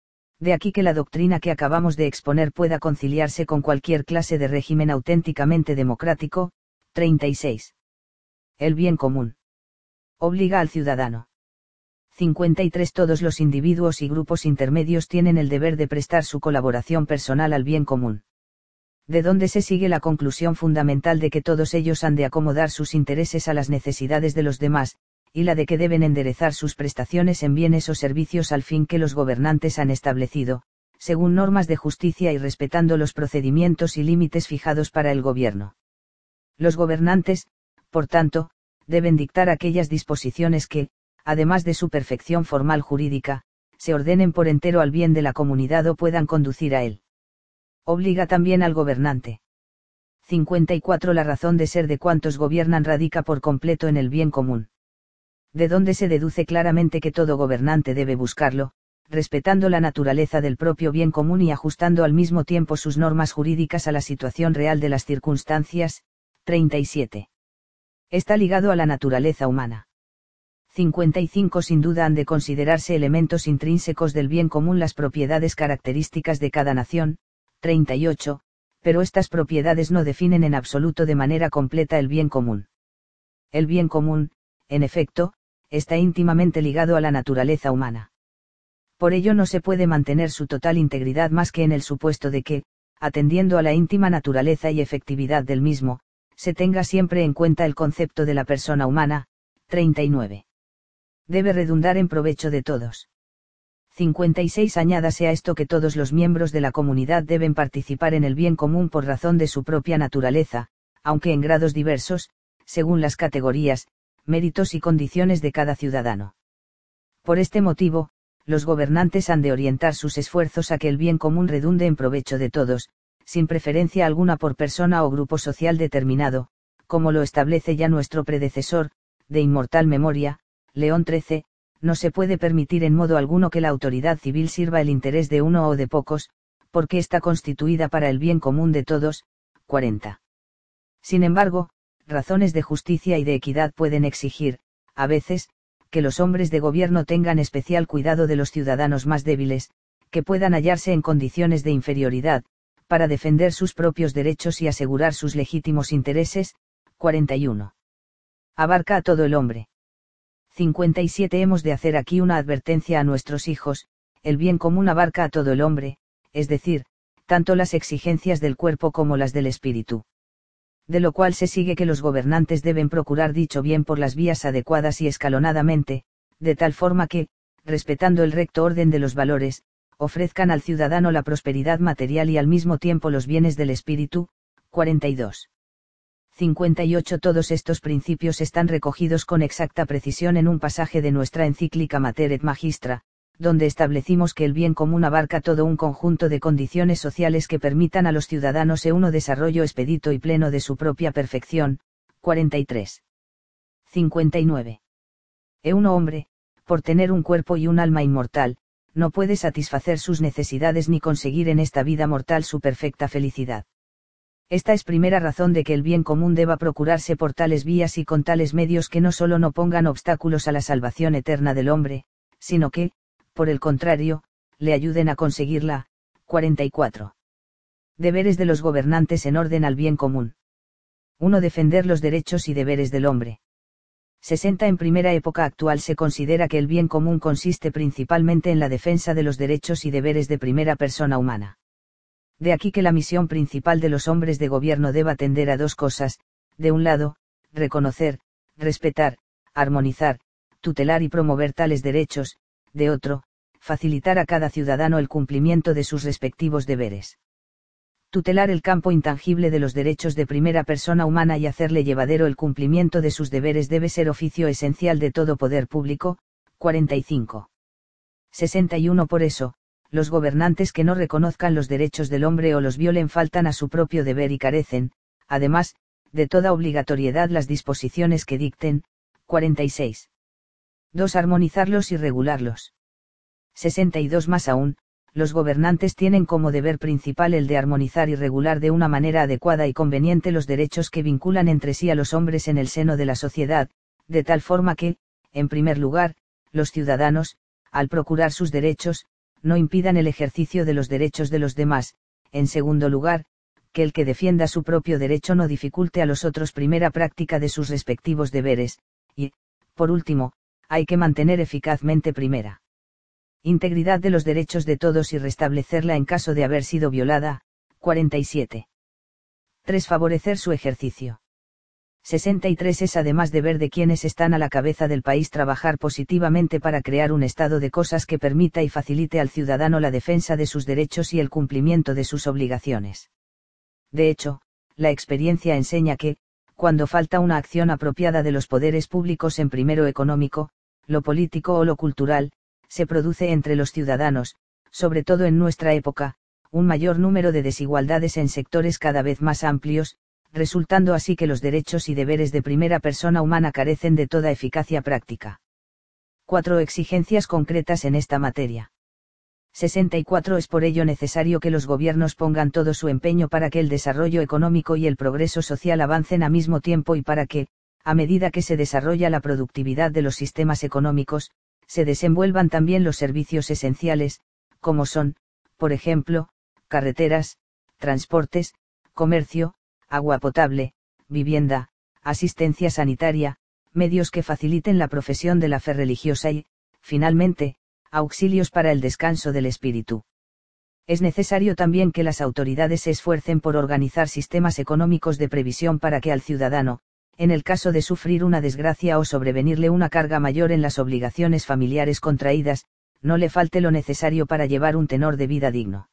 De aquí que la doctrina que acabamos de exponer pueda conciliarse con cualquier clase de régimen auténticamente democrático. treinta y seis. El bien común. Obliga al ciudadano. cincuenta y tres. Todos los individuos y grupos intermedios tienen el deber de prestar su colaboración personal al bien común. De donde se sigue la conclusión fundamental de que todos ellos han de acomodar sus intereses a las necesidades de los demás, y la de que deben enderezar sus prestaciones en bienes o servicios al fin que los gobernantes han establecido, según normas de justicia y respetando los procedimientos y límites fijados para el gobierno. Los gobernantes, por tanto, deben dictar aquellas disposiciones que, además de su perfección formal jurídica, se ordenen por entero al bien de la comunidad o puedan conducir a él. Obliga también al gobernante. cincuenta y cuatro. La razón de ser de cuantos gobiernan radica por completo en el bien común. De donde se deduce claramente que todo gobernante debe buscarlo, respetando la naturaleza del propio bien común y ajustando al mismo tiempo sus normas jurídicas a la situación real de las circunstancias. treinta y siete. Está ligado a la naturaleza humana. cincuenta y cinco Sin duda han de considerarse elementos intrínsecos del bien común las propiedades características de cada nación. treinta y ocho Pero estas propiedades no definen en absoluto de manera completa el bien común. El bien común, en efecto, está íntimamente ligado a la naturaleza humana. Por ello no se puede mantener su total integridad más que en el supuesto de que, atendiendo a la íntima naturaleza y efectividad del mismo, se tenga siempre en cuenta el concepto de la persona humana. treinta y nueve Debe redundar en provecho de todos. cincuenta y seis Añádase a esto que todos los miembros de la comunidad deben participar en el bien común por razón de su propia naturaleza, aunque en grados diversos, según las categorías, méritos y condiciones de cada ciudadano. Por este motivo, los gobernantes han de orientar sus esfuerzos a que el bien común redunde en provecho de todos, sin preferencia alguna por persona o grupo social determinado, como lo establece ya nuestro predecesor, de inmortal memoria, León trece, no se puede permitir en modo alguno que la autoridad civil sirva el interés de uno o de pocos, porque está constituida para el bien común de todos. cuarenta. Sin embargo, razones de justicia y de equidad pueden exigir, a veces, que los hombres de gobierno tengan especial cuidado de los ciudadanos más débiles, que puedan hallarse en condiciones de inferioridad, para defender sus propios derechos y asegurar sus legítimos intereses. cuarenta y uno. Abarca a todo el hombre. cincuenta y siete Hemos de hacer aquí una advertencia a nuestros hijos: el bien común abarca a todo el hombre, es decir, tanto las exigencias del cuerpo como las del espíritu. De lo cual se sigue que los gobernantes deben procurar dicho bien por las vías adecuadas y escalonadamente, de tal forma que, respetando el recto orden de los valores, ofrezcan al ciudadano la prosperidad material y al mismo tiempo los bienes del espíritu. cuarenta y dos. cincuenta y ocho Todos estos principios están recogidos con exacta precisión en un pasaje de nuestra encíclica Mater et Magistra, donde establecimos que el bien común abarca todo un conjunto de condiciones sociales que permitan a los ciudadanos e uno desarrollo expedito y pleno de su propia perfección. cuarenta y tres. cincuenta y nueve. E uno hombre, por tener un cuerpo y un alma inmortal, no puede satisfacer sus necesidades ni conseguir en esta vida mortal su perfecta felicidad. Esta es primera razón de que el bien común deba procurarse por tales vías y con tales medios que no solo no pongan obstáculos a la salvación eterna del hombre, sino que, por el contrario, le ayuden a conseguirla. cuarenta y cuatro. Deberes de los gobernantes en orden al bien común. uno Defender los derechos y deberes del hombre. sesenta En primera época actual se considera que el bien común consiste principalmente en la defensa de los derechos y deberes de primera persona humana. De aquí que la misión principal de los hombres de gobierno deba tender a dos cosas: de un lado, reconocer, respetar, armonizar, tutelar y promover tales derechos; de otro, facilitar a cada ciudadano el cumplimiento de sus respectivos deberes. Tutelar el campo intangible de los derechos de primera persona humana y hacerle llevadero el cumplimiento de sus deberes debe ser oficio esencial de todo poder público. cuarenta y cinco. sesenta y uno Por eso, los gobernantes que no reconozcan los derechos del hombre o los violen faltan a su propio deber y carecen, además, de toda obligatoriedad las disposiciones que dicten. cuarenta y seis. dos Armonizarlos y regularlos. sesenta y dos Más aún, los gobernantes tienen como deber principal el de armonizar y regular de una manera adecuada y conveniente los derechos que vinculan entre sí a los hombres en el seno de la sociedad, de tal forma que, en primer lugar, los ciudadanos, al procurar sus derechos, no impidan el ejercicio de los derechos de los demás; en segundo lugar, que el que defienda su propio derecho no dificulte a los otros primera práctica de sus respectivos deberes; y, por último, hay que mantener eficazmente primera integridad de los derechos de todos y restablecerla en caso de haber sido violada. cuarenta y siete. tres Favorecer su ejercicio. sesenta y tres Es además deber de quienes están a la cabeza del país trabajar positivamente para crear un estado de cosas que permita y facilite al ciudadano la defensa de sus derechos y el cumplimiento de sus obligaciones. De hecho, la experiencia enseña que, cuando falta una acción apropiada de los poderes públicos en primero económico, lo político o lo cultural, se produce entre los ciudadanos, sobre todo en nuestra época, un mayor número de desigualdades en sectores cada vez más amplios, resultando así que los derechos y deberes de primera persona humana carecen de toda eficacia práctica. cuatro Exigencias concretas en esta materia. sesenta y cuatro Es por ello necesario que los gobiernos pongan todo su empeño para que el desarrollo económico y el progreso social avancen a mismo tiempo y para que, a medida que se desarrolla la productividad de los sistemas económicos, se desenvuelvan también los servicios esenciales, como son, por ejemplo, carreteras, transportes, comercio, agua potable, vivienda, asistencia sanitaria, medios que faciliten la profesión de la fe religiosa y, finalmente, auxilios para el descanso del espíritu. Es necesario también que las autoridades se esfuercen por organizar sistemas económicos de previsión para que al ciudadano, en el caso de sufrir una desgracia o sobrevenirle una carga mayor en las obligaciones familiares contraídas, no le falte lo necesario para llevar un tenor de vida digno.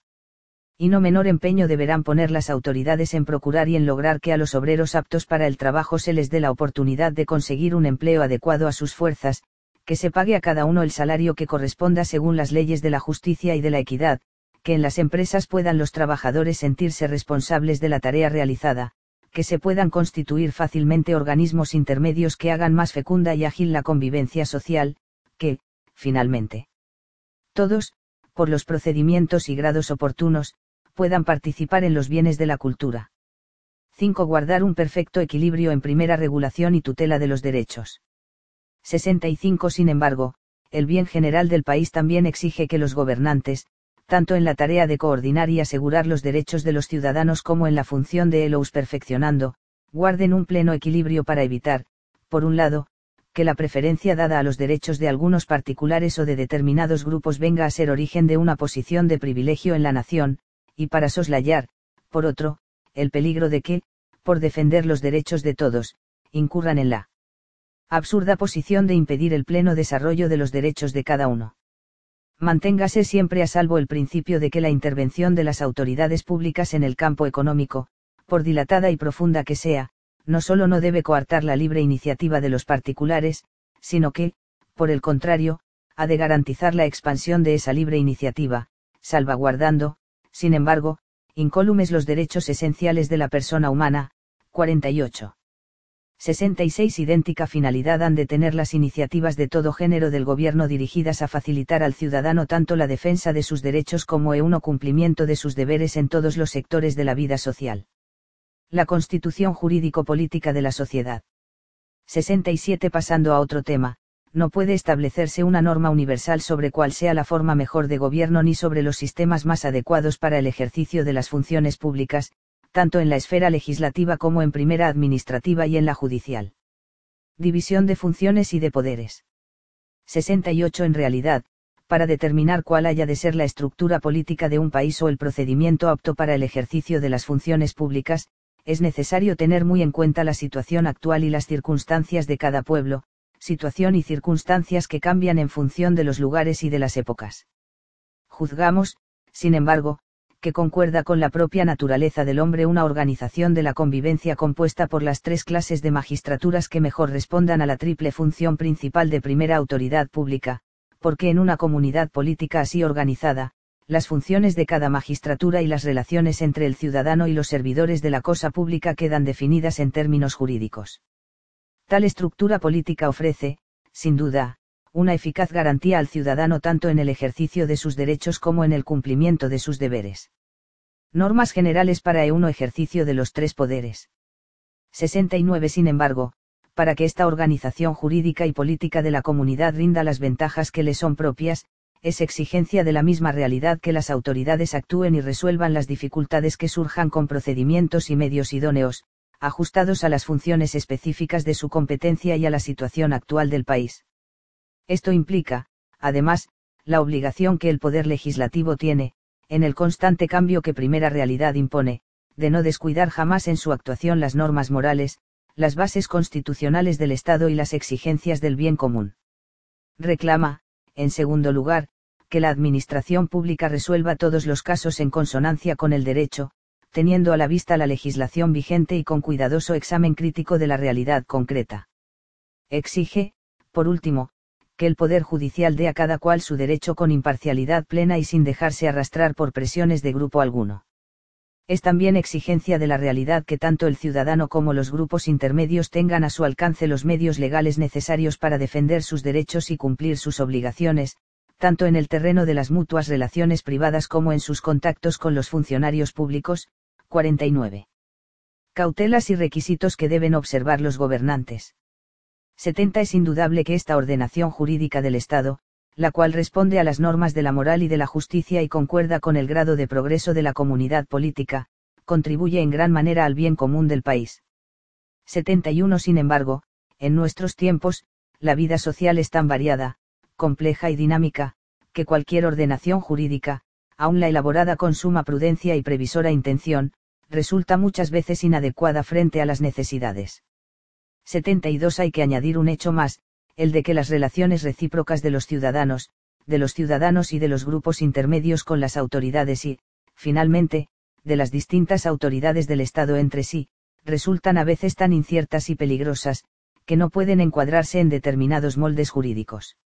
Y no menor empeño deberán poner las autoridades en procurar y en lograr que a los obreros aptos para el trabajo se les dé la oportunidad de conseguir un empleo adecuado a sus fuerzas, que se pague a cada uno el salario que corresponda según las leyes de la justicia y de la equidad, que en las empresas puedan los trabajadores sentirse responsables de la tarea realizada, que se puedan constituir fácilmente organismos intermedios que hagan más fecunda y ágil la convivencia social, que, finalmente, todos, por los procedimientos y grados oportunos, puedan participar en los bienes de la cultura. cinco Guardar un perfecto equilibrio en primera regulación y tutela de los derechos. sesenta y cinco Sin embargo, el bien general del país también exige que los gobernantes, tanto en la tarea de coordinar y asegurar los derechos de los ciudadanos como en la función de los perfeccionando, guarden un pleno equilibrio para evitar, por un lado, que la preferencia dada a los derechos de algunos particulares o de determinados grupos venga a ser origen de una posición de privilegio en la nación, y para soslayar, por otro, el peligro de que, por defender los derechos de todos, incurran en la absurda posición de impedir el pleno desarrollo de los derechos de cada uno. Manténgase siempre a salvo el principio de que la intervención de las autoridades públicas en el campo económico, por dilatada y profunda que sea, no solo no debe coartar la libre iniciativa de los particulares, sino que, por el contrario, ha de garantizar la expansión de esa libre iniciativa, salvaguardando, sin embargo, incólumes los derechos esenciales de la persona humana. cuarenta y ocho. sesenta y seis Idéntica finalidad han de tener las iniciativas de todo género del gobierno dirigidas a facilitar al ciudadano tanto la defensa de sus derechos como el uno cumplimiento de sus deberes en todos los sectores de la vida social. La constitución jurídico-política de la sociedad. sesenta y siete Pasando a otro tema, no puede establecerse una norma universal sobre cuál sea la forma mejor de gobierno ni sobre los sistemas más adecuados para el ejercicio de las funciones públicas, tanto en la esfera legislativa como en primera administrativa y en la judicial. División de funciones y de poderes. sesenta y ocho En realidad, para determinar cuál haya de ser la estructura política de un país o el procedimiento apto para el ejercicio de las funciones públicas, es necesario tener muy en cuenta la situación actual y las circunstancias de cada pueblo, situación y circunstancias que cambian en función de los lugares y de las épocas. Juzgamos, sin embargo, que concuerda con la propia naturaleza del hombre una organización de la convivencia compuesta por las tres clases de magistraturas que mejor respondan a la triple función principal de primera autoridad pública, porque en una comunidad política así organizada, las funciones de cada magistratura y las relaciones entre el ciudadano y los servidores de la cosa pública quedan definidas en términos jurídicos. Tal estructura política ofrece, sin duda, una eficaz garantía al ciudadano tanto en el ejercicio de sus derechos como en el cumplimiento de sus deberes. Normas generales para el uno ejercicio de los tres poderes. sesenta y nueve Sin embargo, para que esta organización jurídica y política de la comunidad rinda las ventajas que le son propias, es exigencia de la misma realidad que las autoridades actúen y resuelvan las dificultades que surjan con procedimientos y medios idóneos, ajustados a las funciones específicas de su competencia y a la situación actual del país. Esto implica, además, la obligación que el poder legislativo tiene, en el constante cambio que primera realidad impone, de no descuidar jamás en su actuación las normas morales, las bases constitucionales del Estado y las exigencias del bien común. Reclama, en segundo lugar, que la administración pública resuelva todos los casos en consonancia con el derecho, teniendo a la vista la legislación vigente y con cuidadoso examen crítico de la realidad concreta. Exige, por último, que el Poder Judicial dé a cada cual su derecho con imparcialidad plena y sin dejarse arrastrar por presiones de grupo alguno. Es también exigencia de la realidad que tanto el ciudadano como los grupos intermedios tengan a su alcance los medios legales necesarios para defender sus derechos y cumplir sus obligaciones, tanto en el terreno de las mutuas relaciones privadas como en sus contactos con los funcionarios públicos. cuarenta y nueve. Cautelas y requisitos que deben observar los gobernantes. setenta Es indudable que esta ordenación jurídica del Estado, la cual responde a las normas de la moral y de la justicia y concuerda con el grado de progreso de la comunidad política, contribuye en gran manera al bien común del país. setenta y uno Sin embargo, en nuestros tiempos, la vida social es tan variada, compleja y dinámica, que cualquier ordenación jurídica, aun la elaborada con suma prudencia y previsora intención, resulta muchas veces inadecuada frente a las necesidades. setenta y dos Hay que añadir un hecho más, el de que las relaciones recíprocas de los ciudadanos, de los ciudadanos y de los grupos intermedios con las autoridades y, finalmente, de las distintas autoridades del Estado entre sí, resultan a veces tan inciertas y peligrosas, que no pueden encuadrarse en determinados moldes jurídicos.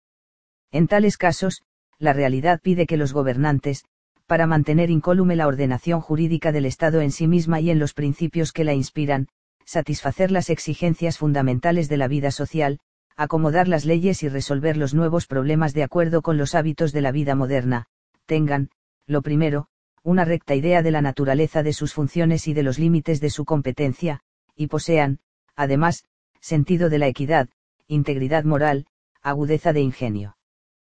En tales casos, la realidad pide que los gobernantes, para mantener incólume la ordenación jurídica del Estado en sí misma y en los principios que la inspiran, satisfacer las exigencias fundamentales de la vida social, acomodar las leyes y resolver los nuevos problemas de acuerdo con los hábitos de la vida moderna, tengan, lo primero, una recta idea de la naturaleza de sus funciones y de los límites de su competencia, y posean, además, sentido de la equidad, integridad moral, agudeza de ingenio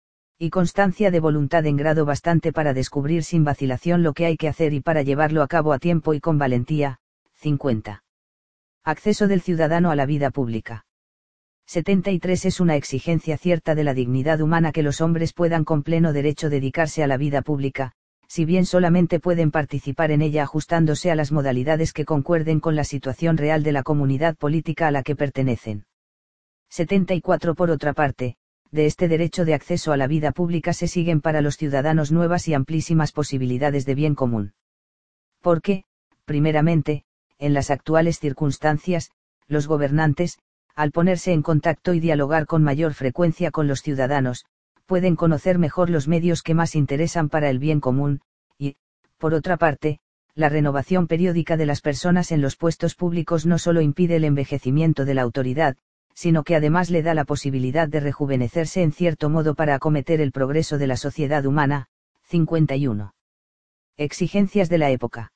y constancia de voluntad en grado bastante para descubrir sin vacilación lo que hay que hacer y para llevarlo a cabo a tiempo y con valentía. cincuenta. Acceso del ciudadano a la vida pública. setenta y tres Es una exigencia cierta de la dignidad humana que los hombres puedan con pleno derecho dedicarse a la vida pública, si bien solamente pueden participar en ella ajustándose a las modalidades que concuerden con la situación real de la comunidad política a la que pertenecen. setenta y cuatro Por otra parte, de este derecho de acceso a la vida pública se siguen para los ciudadanos nuevas y amplísimas posibilidades de bien común. Porque, primeramente, en las actuales circunstancias, los gobernantes, al ponerse en contacto y dialogar con mayor frecuencia con los ciudadanos, pueden conocer mejor los medios que más interesan para el bien común, y, por otra parte, la renovación periódica de las personas en los puestos públicos no solo impide el envejecimiento de la autoridad, sino que además le da la posibilidad de rejuvenecerse en cierto modo para acometer el progreso de la sociedad humana. cincuenta y uno. Exigencias de la época.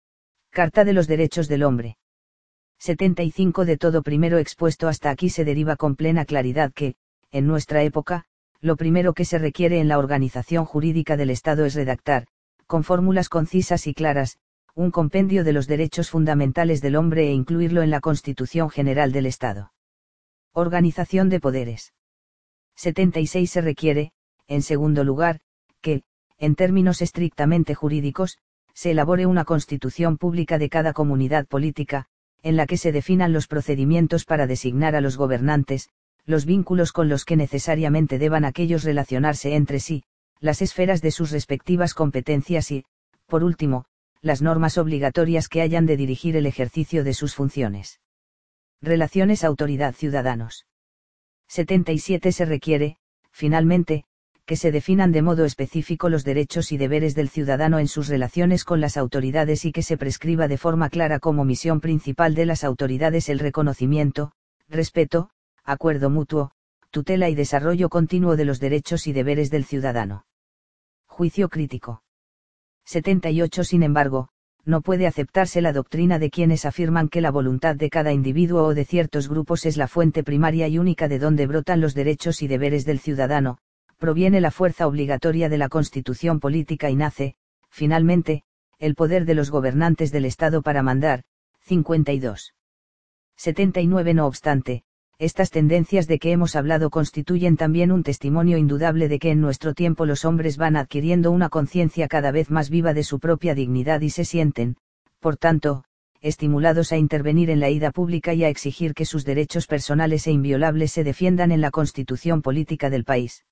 Carta de los Derechos del Hombre. setenta y cinco De todo primero expuesto hasta aquí se deriva con plena claridad que, en nuestra época, lo primero que se requiere en la organización jurídica del Estado es redactar, con fórmulas concisas y claras, un compendio de los derechos fundamentales del hombre e incluirlo en la Constitución General del Estado. Organización de poderes. setenta y seis Se requiere, en segundo lugar, que, en términos estrictamente jurídicos, se elabore una constitución pública de cada comunidad política, en la que se definan los procedimientos para designar a los gobernantes, los vínculos con los que necesariamente deban aquellos relacionarse entre sí, las esferas de sus respectivas competencias y, por último, las normas obligatorias que hayan de dirigir el ejercicio de sus funciones. Relaciones autoridad-ciudadanos. setenta y siete Se requiere, finalmente, que se definan de modo específico los derechos y deberes del ciudadano en sus relaciones con las autoridades y que se prescriba de forma clara como misión principal de las autoridades el reconocimiento, respeto, acuerdo mutuo, tutela y desarrollo continuo de los derechos y deberes del ciudadano. Juicio crítico. setenta y ocho Sin embargo, no puede aceptarse la doctrina de quienes afirman que la voluntad de cada individuo o de ciertos grupos es la fuente primaria y única de donde brotan los derechos y deberes del ciudadano, proviene la fuerza obligatoria de la Constitución política y nace, finalmente, el poder de los gobernantes del Estado para mandar. cincuenta y dos. setenta y nueve No obstante, estas tendencias de que hemos hablado constituyen también un testimonio indudable de que en nuestro tiempo los hombres van adquiriendo una conciencia cada vez más viva de su propia dignidad y se sienten, por tanto, estimulados a intervenir en la vida pública y a exigir que sus derechos personales e inviolables se defiendan en la constitución política del país.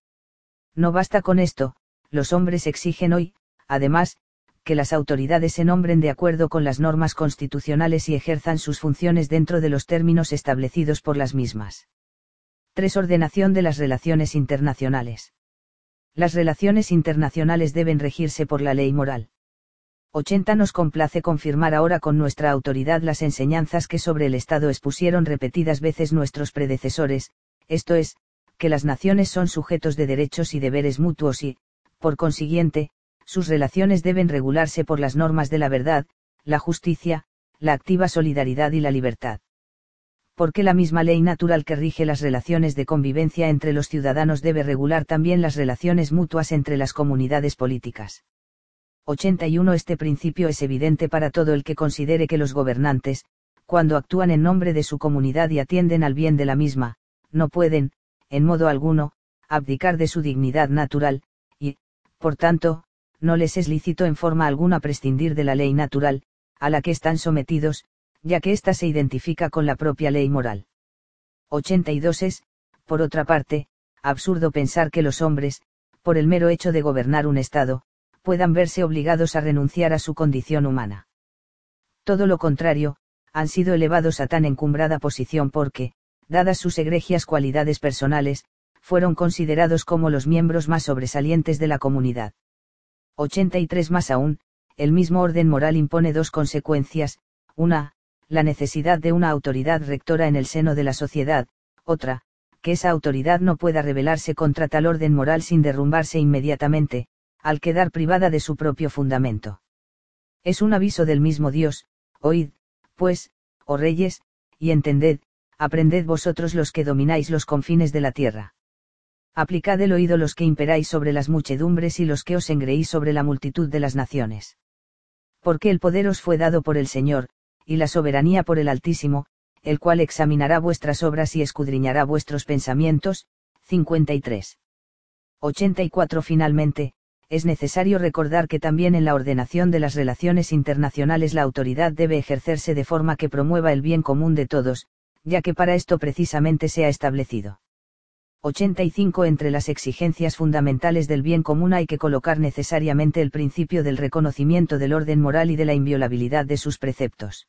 No basta con esto, los hombres exigen hoy, además, que las autoridades se nombren de acuerdo con las normas constitucionales y ejerzan sus funciones dentro de los términos establecidos por las mismas. tres Ordenación de las relaciones internacionales. Las relaciones internacionales deben regirse por la ley moral. ochenta Nos complace confirmar ahora con nuestra autoridad las enseñanzas que sobre el Estado expusieron repetidas veces nuestros predecesores, esto es, que las naciones son sujetos de derechos y deberes mutuos y, por consiguiente, sus relaciones deben regularse por las normas de la verdad, la justicia, la activa solidaridad y la libertad. Porque la misma ley natural que rige las relaciones de convivencia entre los ciudadanos debe regular también las relaciones mutuas entre las comunidades políticas. ochenta y uno Este principio es evidente para todo el que considere que los gobernantes, cuando actúan en nombre de su comunidad y atienden al bien de la misma, no pueden, en modo alguno, abdicar de su dignidad natural, y, por tanto, no les es lícito en forma alguna prescindir de la ley natural, a la que están sometidos, ya que ésta se identifica con la propia ley moral. ochenta y dos Es, por otra parte, absurdo pensar que los hombres, por el mero hecho de gobernar un Estado, puedan verse obligados a renunciar a su condición humana. Todo lo contrario, han sido elevados a tan encumbrada posición porque, dadas sus egregias cualidades personales, fueron considerados como los miembros más sobresalientes de la comunidad. ochenta y tres Más aún, el mismo orden moral impone dos consecuencias: una, la necesidad de una autoridad rectora en el seno de la sociedad; otra, que esa autoridad no pueda rebelarse contra tal orden moral sin derrumbarse inmediatamente, al quedar privada de su propio fundamento. Es un aviso del mismo Dios: oíd, pues, oh reyes, y entended, aprended vosotros los que domináis los confines de la tierra. Aplicad el oído los que imperáis sobre las muchedumbres y los que os engreís sobre la multitud de las naciones. Porque el poder os fue dado por el Señor, y la soberanía por el Altísimo, el cual examinará vuestras obras y escudriñará vuestros pensamientos. cincuenta y tres. ochenta y cuatro Finalmente, es necesario recordar que también en la ordenación de las relaciones internacionales la autoridad debe ejercerse de forma que promueva el bien común de todos, ya que para esto precisamente se ha establecido. ochenta y cinco Entre las exigencias fundamentales del bien común hay que colocar necesariamente el principio del reconocimiento del orden moral y de la inviolabilidad de sus preceptos.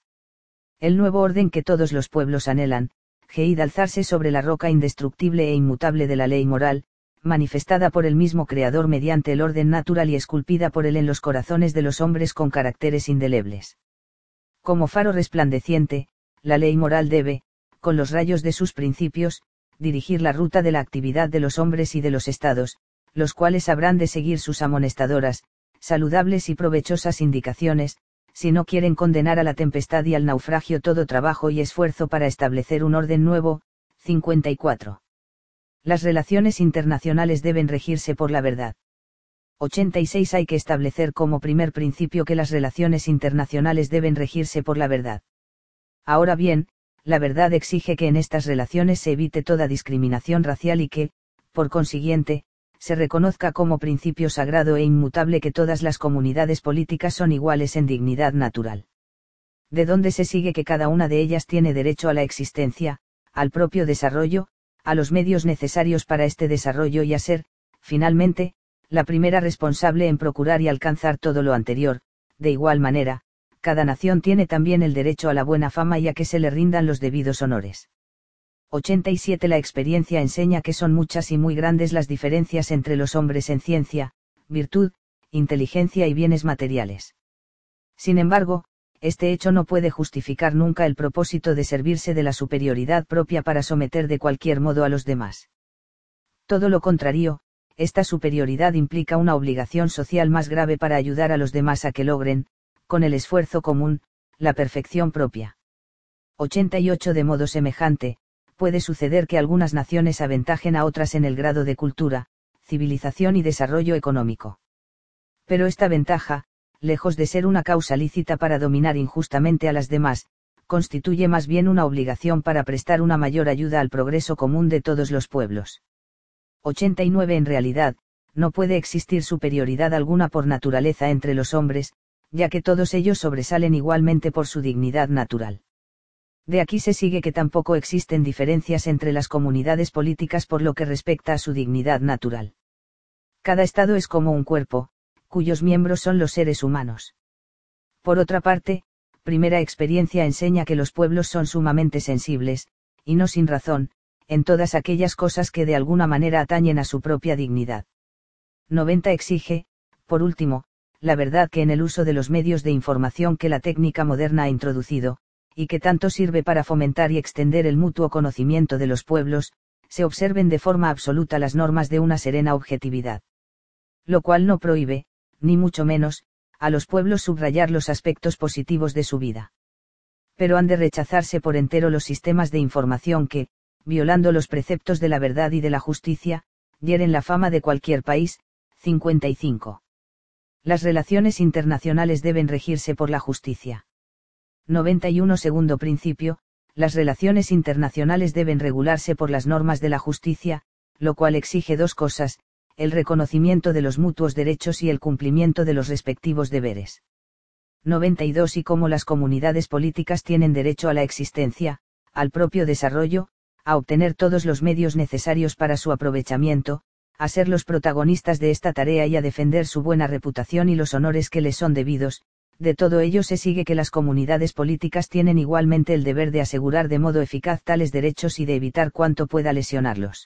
El nuevo orden que todos los pueblos anhelan, geid alzarse sobre la roca indestructible e inmutable de la ley moral, manifestada por el mismo Creador mediante el orden natural y esculpida por él en los corazones de los hombres con caracteres indelebles. Como faro resplandeciente, la ley moral debe, con los rayos de sus principios, dirigir la ruta de la actividad de los hombres y de los estados, los cuales habrán de seguir sus amonestadoras, saludables y provechosas indicaciones, si no quieren condenar a la tempestad y al naufragio todo trabajo y esfuerzo para establecer un orden nuevo. cincuenta y cuatro. Las relaciones internacionales deben regirse por la verdad. ochenta y seis Hay que establecer como primer principio que las relaciones internacionales deben regirse por la verdad. Ahora bien, la verdad exige que en estas relaciones se evite toda discriminación racial y que, por consiguiente, se reconozca como principio sagrado e inmutable que todas las comunidades políticas son iguales en dignidad natural. De donde se sigue que cada una de ellas tiene derecho a la existencia, al propio desarrollo, a los medios necesarios para este desarrollo y a ser, finalmente, la primera responsable en procurar y alcanzar todo lo anterior. De igual manera, cada nación tiene también el derecho a la buena fama y a que se le rindan los debidos honores. ochenta y siete La experiencia enseña que son muchas y muy grandes las diferencias entre los hombres en ciencia, virtud, inteligencia y bienes materiales. Sin embargo, este hecho no puede justificar nunca el propósito de servirse de la superioridad propia para someter de cualquier modo a los demás. Todo lo contrario, esta superioridad implica una obligación social más grave para ayudar a los demás a que logren, con el esfuerzo común, la perfección propia. ochenta y ocho De modo semejante, puede suceder que algunas naciones aventajen a otras en el grado de cultura, civilización y desarrollo económico. Pero esta ventaja, lejos de ser una causa lícita para dominar injustamente a las demás, constituye más bien una obligación para prestar una mayor ayuda al progreso común de todos los pueblos. ochenta y nueve En realidad, no puede existir superioridad alguna por naturaleza entre los hombres, ya que todos ellos sobresalen igualmente por su dignidad natural. De aquí se sigue que tampoco existen diferencias entre las comunidades políticas por lo que respecta a su dignidad natural. Cada estado es como un cuerpo, cuyos miembros son los seres humanos. Por otra parte, primera experiencia enseña que los pueblos son sumamente sensibles, y no sin razón, en todas aquellas cosas que de alguna manera atañen a su propia dignidad. noventa Exige, por último, la verdad que en el uso de los medios de información que la técnica moderna ha introducido, y que tanto sirve para fomentar y extender el mutuo conocimiento de los pueblos, se observen de forma absoluta las normas de una serena objetividad. Lo cual no prohíbe, ni mucho menos, a los pueblos subrayar los aspectos positivos de su vida. Pero han de rechazarse por entero los sistemas de información que, violando los preceptos de la verdad y de la justicia, hieren la fama de cualquier país. cincuenta y cinco. Las relaciones internacionales deben regirse por la justicia. noventa y uno. Segundo principio, las relaciones internacionales deben regularse por las normas de la justicia, lo cual exige dos cosas: el reconocimiento de los mutuos derechos y el cumplimiento de los respectivos deberes. noventa y dos. Y como las comunidades políticas tienen derecho a la existencia, al propio desarrollo, a obtener todos los medios necesarios para su aprovechamiento, a ser los protagonistas de esta tarea y a defender su buena reputación y los honores que les son debidos, de todo ello se sigue que las comunidades políticas tienen igualmente el deber de asegurar de modo eficaz tales derechos y de evitar cuanto pueda lesionarlos.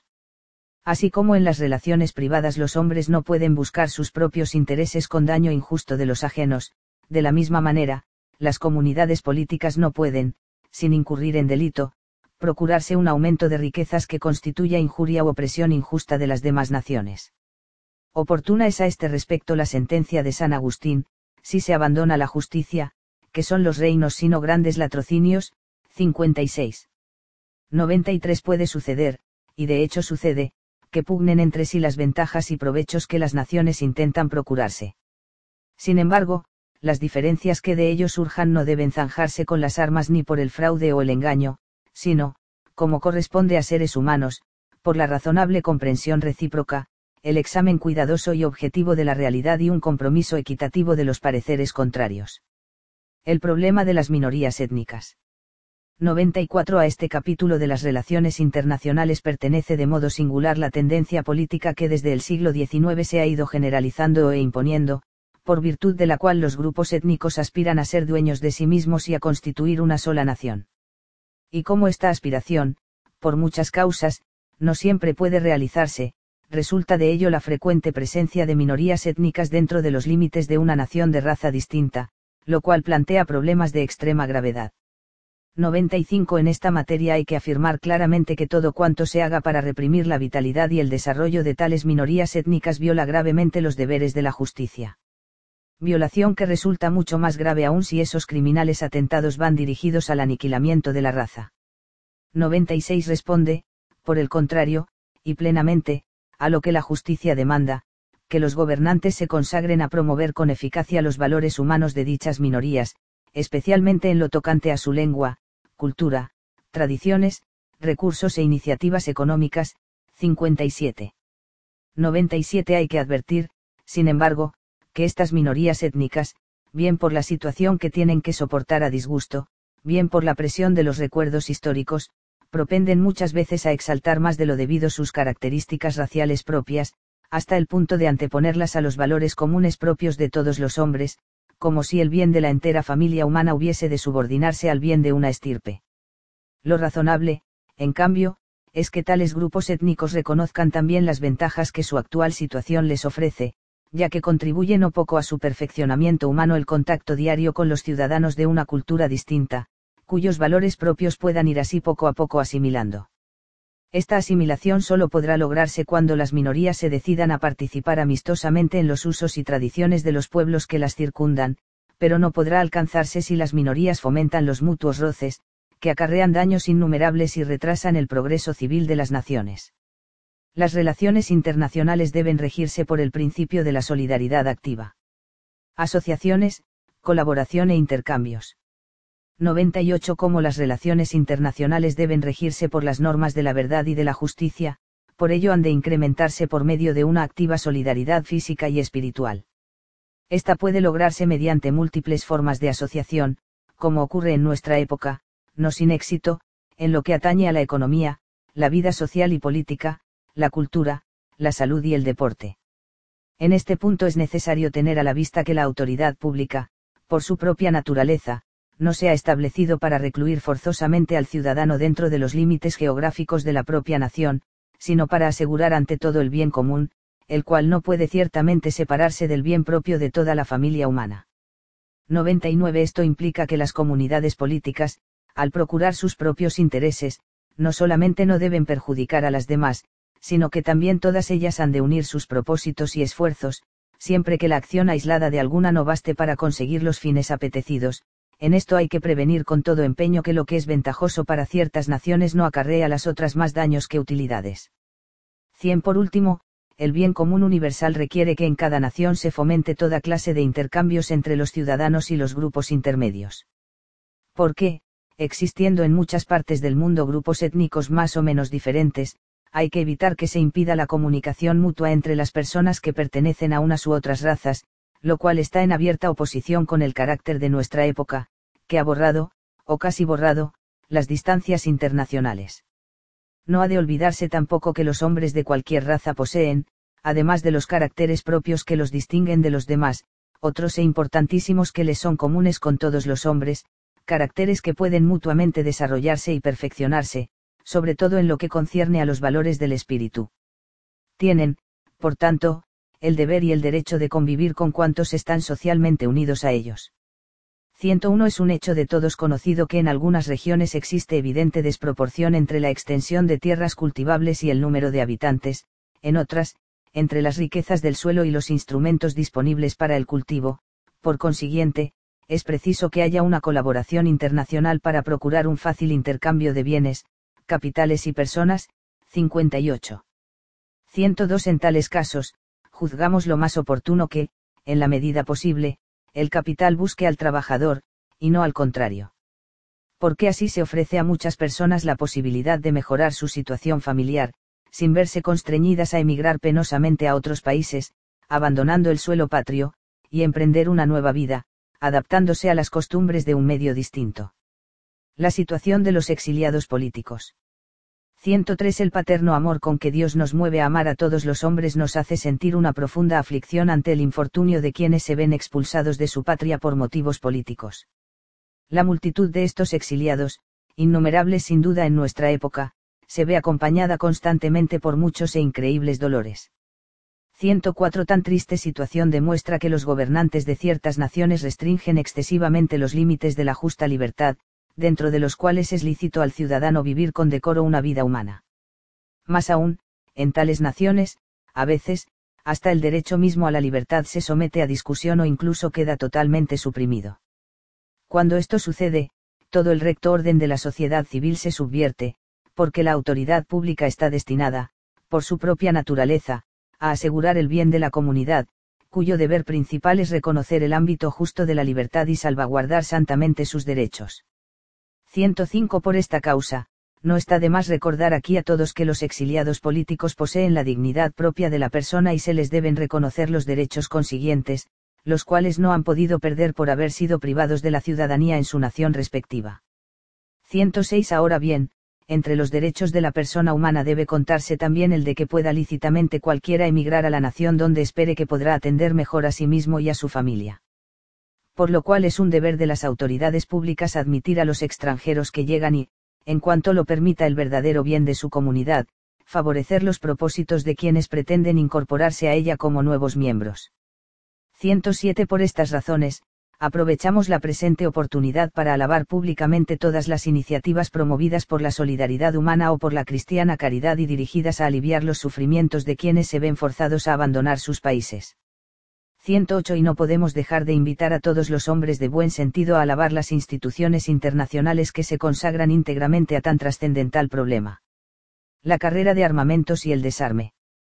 Así como en las relaciones privadas los hombres no pueden buscar sus propios intereses con daño injusto de los ajenos, de la misma manera, las comunidades políticas no pueden, sin incurrir en delito, procurarse un aumento de riquezas que constituya injuria u opresión injusta de las demás naciones. Oportuna es a este respecto la sentencia de San Agustín: si se abandona la justicia, que son los reinos sino grandes latrocinios. cincuenta y seis. noventa y tres. Puede suceder, y de hecho sucede, que pugnen entre sí las ventajas y provechos que las naciones intentan procurarse. Sin embargo, las diferencias que de ello surjan no deben zanjarse con las armas ni por el fraude o el engaño, sino, como corresponde a seres humanos, por la razonable comprensión recíproca, el examen cuidadoso y objetivo de la realidad y un compromiso equitativo de los pareceres contrarios. El problema de las minorías étnicas. noventa y cuatro. A este capítulo de las relaciones internacionales pertenece de modo singular la tendencia política que desde el siglo diecinueve se ha ido generalizando e imponiendo, por virtud de la cual los grupos étnicos aspiran a ser dueños de sí mismos y a constituir una sola nación. Y como esta aspiración, por muchas causas, no siempre puede realizarse, resulta de ello la frecuente presencia de minorías étnicas dentro de los límites de una nación de raza distinta, lo cual plantea problemas de extrema gravedad. noventa y cinco. En esta materia hay que afirmar claramente que todo cuanto se haga para reprimir la vitalidad y el desarrollo de tales minorías étnicas viola gravemente los deberes de la justicia. Violación que resulta mucho más grave aún si esos criminales atentados van dirigidos al aniquilamiento de la raza. noventa y seis. Responde, por el contrario, y plenamente, a lo que la justicia demanda, que los gobernantes se consagren a promover con eficacia los valores humanos de dichas minorías, especialmente en lo tocante a su lengua, cultura, tradiciones, recursos e iniciativas económicas. cincuenta y siete. noventa y siete. Hay que advertir, sin embargo, que estas minorías étnicas, bien por la situación que tienen que soportar a disgusto, bien por la presión de los recuerdos históricos, propenden muchas veces a exaltar más de lo debido sus características raciales propias, hasta el punto de anteponerlas a los valores comunes propios de todos los hombres, como si el bien de la entera familia humana hubiese de subordinarse al bien de una estirpe. Lo razonable, en cambio, es que tales grupos étnicos reconozcan también las ventajas que su actual situación les ofrece, ya que contribuye no poco a su perfeccionamiento humano el contacto diario con los ciudadanos de una cultura distinta, cuyos valores propios puedan ir así poco a poco asimilando. Esta asimilación solo podrá lograrse cuando las minorías se decidan a participar amistosamente en los usos y tradiciones de los pueblos que las circundan, pero no podrá alcanzarse si las minorías fomentan los mutuos roces, que acarrean daños innumerables y retrasan el progreso civil de las naciones. Las relaciones internacionales deben regirse por el principio de la solidaridad activa. Asociaciones, colaboración e intercambios. noventa y ocho. Como las relaciones internacionales deben regirse por las normas de la verdad y de la justicia, por ello han de incrementarse por medio de una activa solidaridad física y espiritual. Esta puede lograrse mediante múltiples formas de asociación, como ocurre en nuestra época, no sin éxito, en lo que atañe a la economía, la vida social y política, la cultura, la salud y el deporte. En este punto es necesario tener a la vista que la autoridad pública, por su propia naturaleza, no se ha establecido para recluir forzosamente al ciudadano dentro de los límites geográficos de la propia nación, sino para asegurar ante todo el bien común, el cual no puede ciertamente separarse del bien propio de toda la familia humana. noventa y nueve. Esto implica que las comunidades políticas, al procurar sus propios intereses, no solamente no deben perjudicar a las demás, sino que también todas ellas han de unir sus propósitos y esfuerzos, siempre que la acción aislada de alguna no baste para conseguir los fines apetecidos, en esto hay que prevenir con todo empeño que lo que es ventajoso para ciertas naciones no acarree a las otras más daños que utilidades. cien Por último, el bien común universal requiere que en cada nación se fomente toda clase de intercambios entre los ciudadanos y los grupos intermedios. Porque, existiendo en muchas partes del mundo grupos étnicos más o menos diferentes, hay que evitar que se impida la comunicación mutua entre las personas que pertenecen a unas u otras razas, lo cual está en abierta oposición con el carácter de nuestra época, que ha borrado, o casi borrado, las distancias internacionales. No ha de olvidarse tampoco que los hombres de cualquier raza poseen, además de los caracteres propios que los distinguen de los demás, otros e importantísimos que les son comunes con todos los hombres, caracteres que pueden mutuamente desarrollarse y perfeccionarse, sobre todo en lo que concierne a los valores del espíritu. Tienen, por tanto, el deber y el derecho de convivir con cuantos están socialmente unidos a ellos. ciento uno Es un hecho de todos conocido que en algunas regiones existe evidente desproporción entre la extensión de tierras cultivables y el número de habitantes, en otras, entre las riquezas del suelo y los instrumentos disponibles para el cultivo. Por consiguiente, es preciso que haya una colaboración internacional para procurar un fácil intercambio de bienes, capitales y personas. cincuenta y ocho. ciento dos En tales casos, juzgamos lo más oportuno que, en la medida posible, el capital busque al trabajador, y no al contrario. Porque así se ofrece a muchas personas la posibilidad de mejorar su situación familiar, sin verse constreñidas a emigrar penosamente a otros países, abandonando el suelo patrio, y emprender una nueva vida, adaptándose a las costumbres de un medio distinto. La situación de los exiliados políticos. ciento tres El paterno amor con que Dios nos mueve a amar a todos los hombres nos hace sentir una profunda aflicción ante el infortunio de quienes se ven expulsados de su patria por motivos políticos. La multitud de estos exiliados, innumerables sin duda en nuestra época, se ve acompañada constantemente por muchos e increíbles dolores. ciento cuatro Tan triste situación demuestra que los gobernantes de ciertas naciones restringen excesivamente los límites de la justa libertad, dentro de los cuales es lícito al ciudadano vivir con decoro una vida humana. Más aún, en tales naciones, a veces, hasta el derecho mismo a la libertad se somete a discusión o incluso queda totalmente suprimido. Cuando esto sucede, todo el recto orden de la sociedad civil se subvierte, porque la autoridad pública está destinada, por su propia naturaleza, a asegurar el bien de la comunidad, cuyo deber principal es reconocer el ámbito justo de la libertad y salvaguardar santamente sus derechos. ciento cinco Por esta causa, no está de más recordar aquí a todos que los exiliados políticos poseen la dignidad propia de la persona y se les deben reconocer los derechos consiguientes, los cuales no han podido perder por haber sido privados de la ciudadanía en su nación respectiva. ciento seis Ahora bien, entre los derechos de la persona humana debe contarse también el de que pueda lícitamente cualquiera emigrar a la nación donde espere que podrá atender mejor a sí mismo y a su familia. Por lo cual es un deber de las autoridades públicas admitir a los extranjeros que llegan y, en cuanto lo permita el verdadero bien de su comunidad, favorecer los propósitos de quienes pretenden incorporarse a ella como nuevos miembros. ciento siete Por estas razones, aprovechamos la presente oportunidad para alabar públicamente todas las iniciativas promovidas por la solidaridad humana o por la cristiana caridad y dirigidas a aliviar los sufrimientos de quienes se ven forzados a abandonar sus países. ciento ocho Y no podemos dejar de invitar a todos los hombres de buen sentido a alabar las instituciones internacionales que se consagran íntegramente a tan trascendental problema. La carrera de armamentos y el desarme.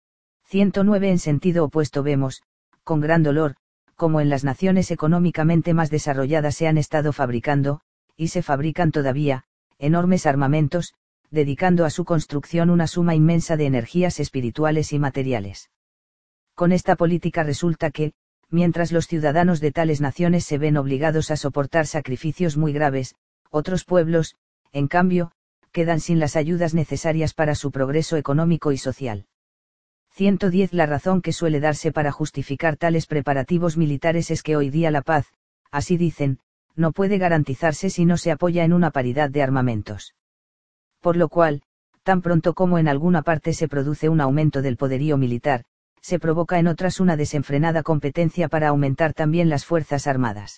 ciento nueve En sentido opuesto vemos, con gran dolor, como en las naciones económicamente más desarrolladas se han estado fabricando, y se fabrican todavía, enormes armamentos, dedicando a su construcción una suma inmensa de energías espirituales y materiales. Con esta política resulta que, mientras los ciudadanos de tales naciones se ven obligados a soportar sacrificios muy graves, otros pueblos, en cambio, quedan sin las ayudas necesarias para su progreso económico y social. ciento diez La razón que suele darse para justificar tales preparativos militares es que hoy día la paz, así dicen, no puede garantizarse si no se apoya en una paridad de armamentos. Por lo cual, tan pronto como en alguna parte se produce un aumento del poderío militar, se provoca en otras una desenfrenada competencia para aumentar también las fuerzas armadas.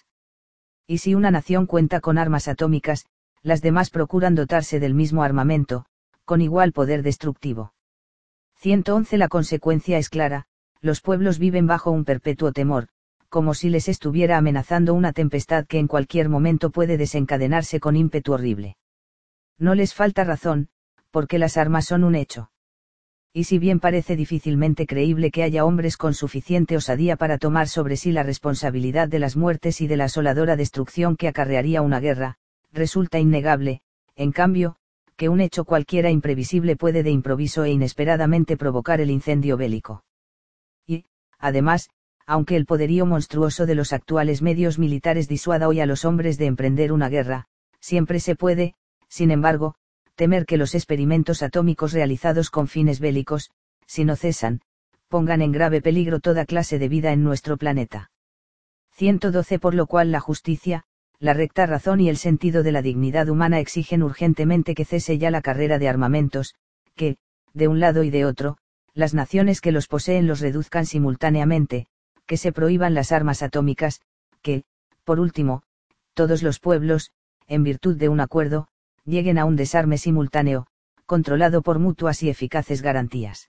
Y si una nación cuenta con armas atómicas, las demás procuran dotarse del mismo armamento, con igual poder destructivo. ciento once La consecuencia es clara, los pueblos viven bajo un perpetuo temor, como si les estuviera amenazando una tempestad que en cualquier momento puede desencadenarse con ímpetu horrible. No les falta razón, porque las armas son un hecho. Y si bien parece difícilmente creíble que haya hombres con suficiente osadía para tomar sobre sí la responsabilidad de las muertes y de la asoladora destrucción que acarrearía una guerra, resulta innegable, en cambio, que un hecho cualquiera imprevisible puede de improviso e inesperadamente provocar el incendio bélico. Y, además, aunque el poderío monstruoso de los actuales medios militares disuada hoy a los hombres de emprender una guerra, siempre se puede, sin embargo, temer que los experimentos atómicos realizados con fines bélicos, si no cesan, pongan en grave peligro toda clase de vida en nuestro planeta. ciento doce Por lo cual la justicia, la recta razón y el sentido de la dignidad humana exigen urgentemente que cese ya la carrera de armamentos, que, de un lado y de otro, las naciones que los poseen los reduzcan simultáneamente, que se prohíban las armas atómicas, que, por último, todos los pueblos, en virtud de un acuerdo, lleguen a un desarme simultáneo, controlado por mutuas y eficaces garantías.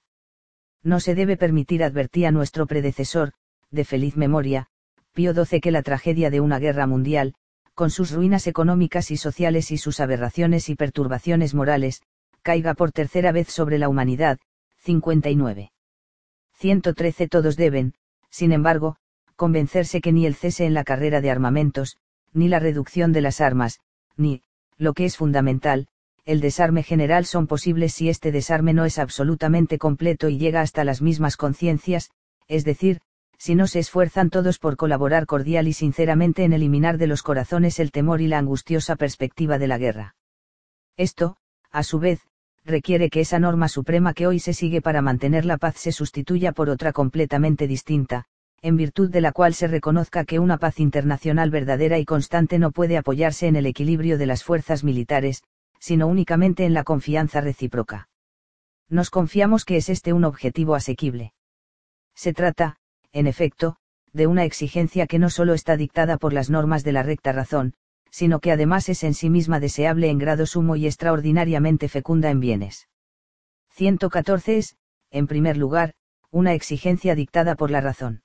No se debe permitir, advertía nuestro predecesor, de feliz memoria, Pío doce, que la tragedia de una guerra mundial, con sus ruinas económicas y sociales y sus aberraciones y perturbaciones morales, caiga por tercera vez sobre la humanidad. cincuenta y nueve. ciento trece Todos deben, sin embargo, convencerse que ni el cese en la carrera de armamentos, ni la reducción de las armas, ni, lo que es fundamental, el desarme general son posibles si este desarme no es absolutamente completo y llega hasta las mismas conciencias, es decir, si no se esfuerzan todos por colaborar cordial y sinceramente en eliminar de los corazones el temor y la angustiosa perspectiva de la guerra. Esto, a su vez, requiere que esa norma suprema que hoy se sigue para mantener la paz se sustituya por otra completamente distinta, en virtud de la cual se reconozca que una paz internacional verdadera y constante no puede apoyarse en el equilibrio de las fuerzas militares, sino únicamente en la confianza recíproca. Nos confiamos que es este un objetivo asequible. Se trata, en efecto, de una exigencia que no solo está dictada por las normas de la recta razón, sino que además es en sí misma deseable en grado sumo y extraordinariamente fecunda en bienes. ciento catorce Es, en primer lugar, una exigencia dictada por la razón.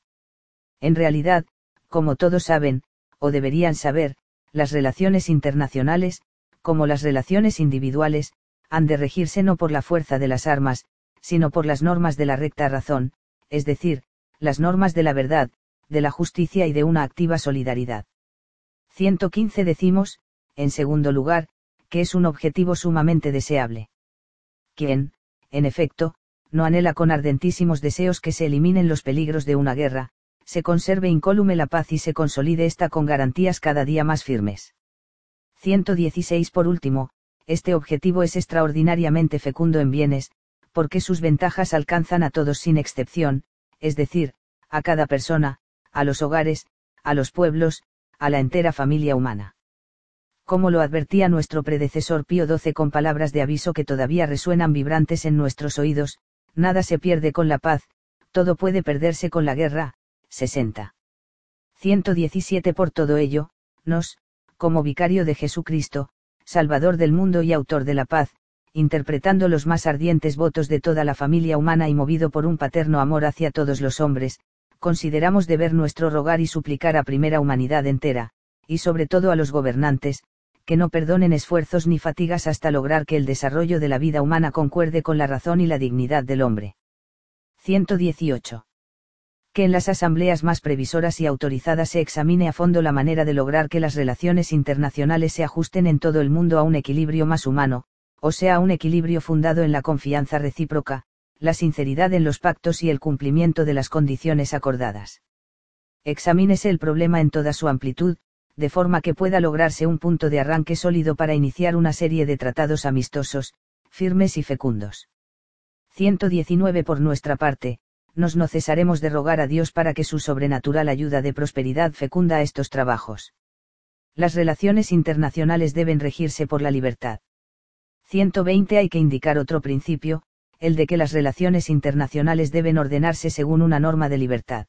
En realidad, como todos saben, o deberían saber, las relaciones internacionales, como las relaciones individuales, han de regirse no por la fuerza de las armas, sino por las normas de la recta razón, es decir, las normas de la verdad, de la justicia y de una activa solidaridad. ciento quince Decimos, en segundo lugar, que es un objetivo sumamente deseable. ¿Quién, en efecto, no anhela con ardentísimos deseos que se eliminen los peligros de una guerra, se conserve incólume la paz y se consolide ésta con garantías cada día más firmes? ciento dieciséis Por último, este objetivo es extraordinariamente fecundo en bienes, porque sus ventajas alcanzan a todos sin excepción, es decir, a cada persona, a los hogares, a los pueblos, a la entera familia humana. Como lo advertía nuestro predecesor Pío doce con palabras de aviso que todavía resuenan vibrantes en nuestros oídos, nada se pierde con la paz, todo puede perderse con la guerra. sesenta. ciento diecisiete Por todo ello, nos, como vicario de Jesucristo, Salvador del mundo y autor de la paz, interpretando los más ardientes votos de toda la familia humana y movido por un paterno amor hacia todos los hombres, consideramos deber nuestro rogar y suplicar a primera humanidad entera, y sobre todo a los gobernantes, que no perdonen esfuerzos ni fatigas hasta lograr que el desarrollo de la vida humana concuerde con la razón y la dignidad del hombre. ciento dieciocho. Que en las asambleas más previsoras y autorizadas se examine a fondo la manera de lograr que las relaciones internacionales se ajusten en todo el mundo a un equilibrio más humano, o sea, a un equilibrio fundado en la confianza recíproca, la sinceridad en los pactos y el cumplimiento de las condiciones acordadas. Examínese el problema en toda su amplitud, de forma que pueda lograrse un punto de arranque sólido para iniciar una serie de tratados amistosos, firmes y fecundos. ciento diecinueve Por nuestra parte, nos no cesaremos de rogar a Dios para que su sobrenatural ayuda de prosperidad fecunda a estos trabajos. Las relaciones internacionales deben regirse por la libertad. ciento veinte Hay que indicar otro principio, el de que las relaciones internacionales deben ordenarse según una norma de libertad.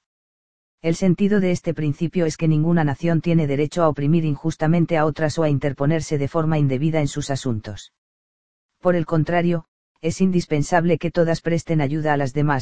El sentido de este principio es que ninguna nación tiene derecho a oprimir injustamente a otras o a interponerse de forma indebida en sus asuntos. Por el contrario, es indispensable que todas presten ayuda a las demás,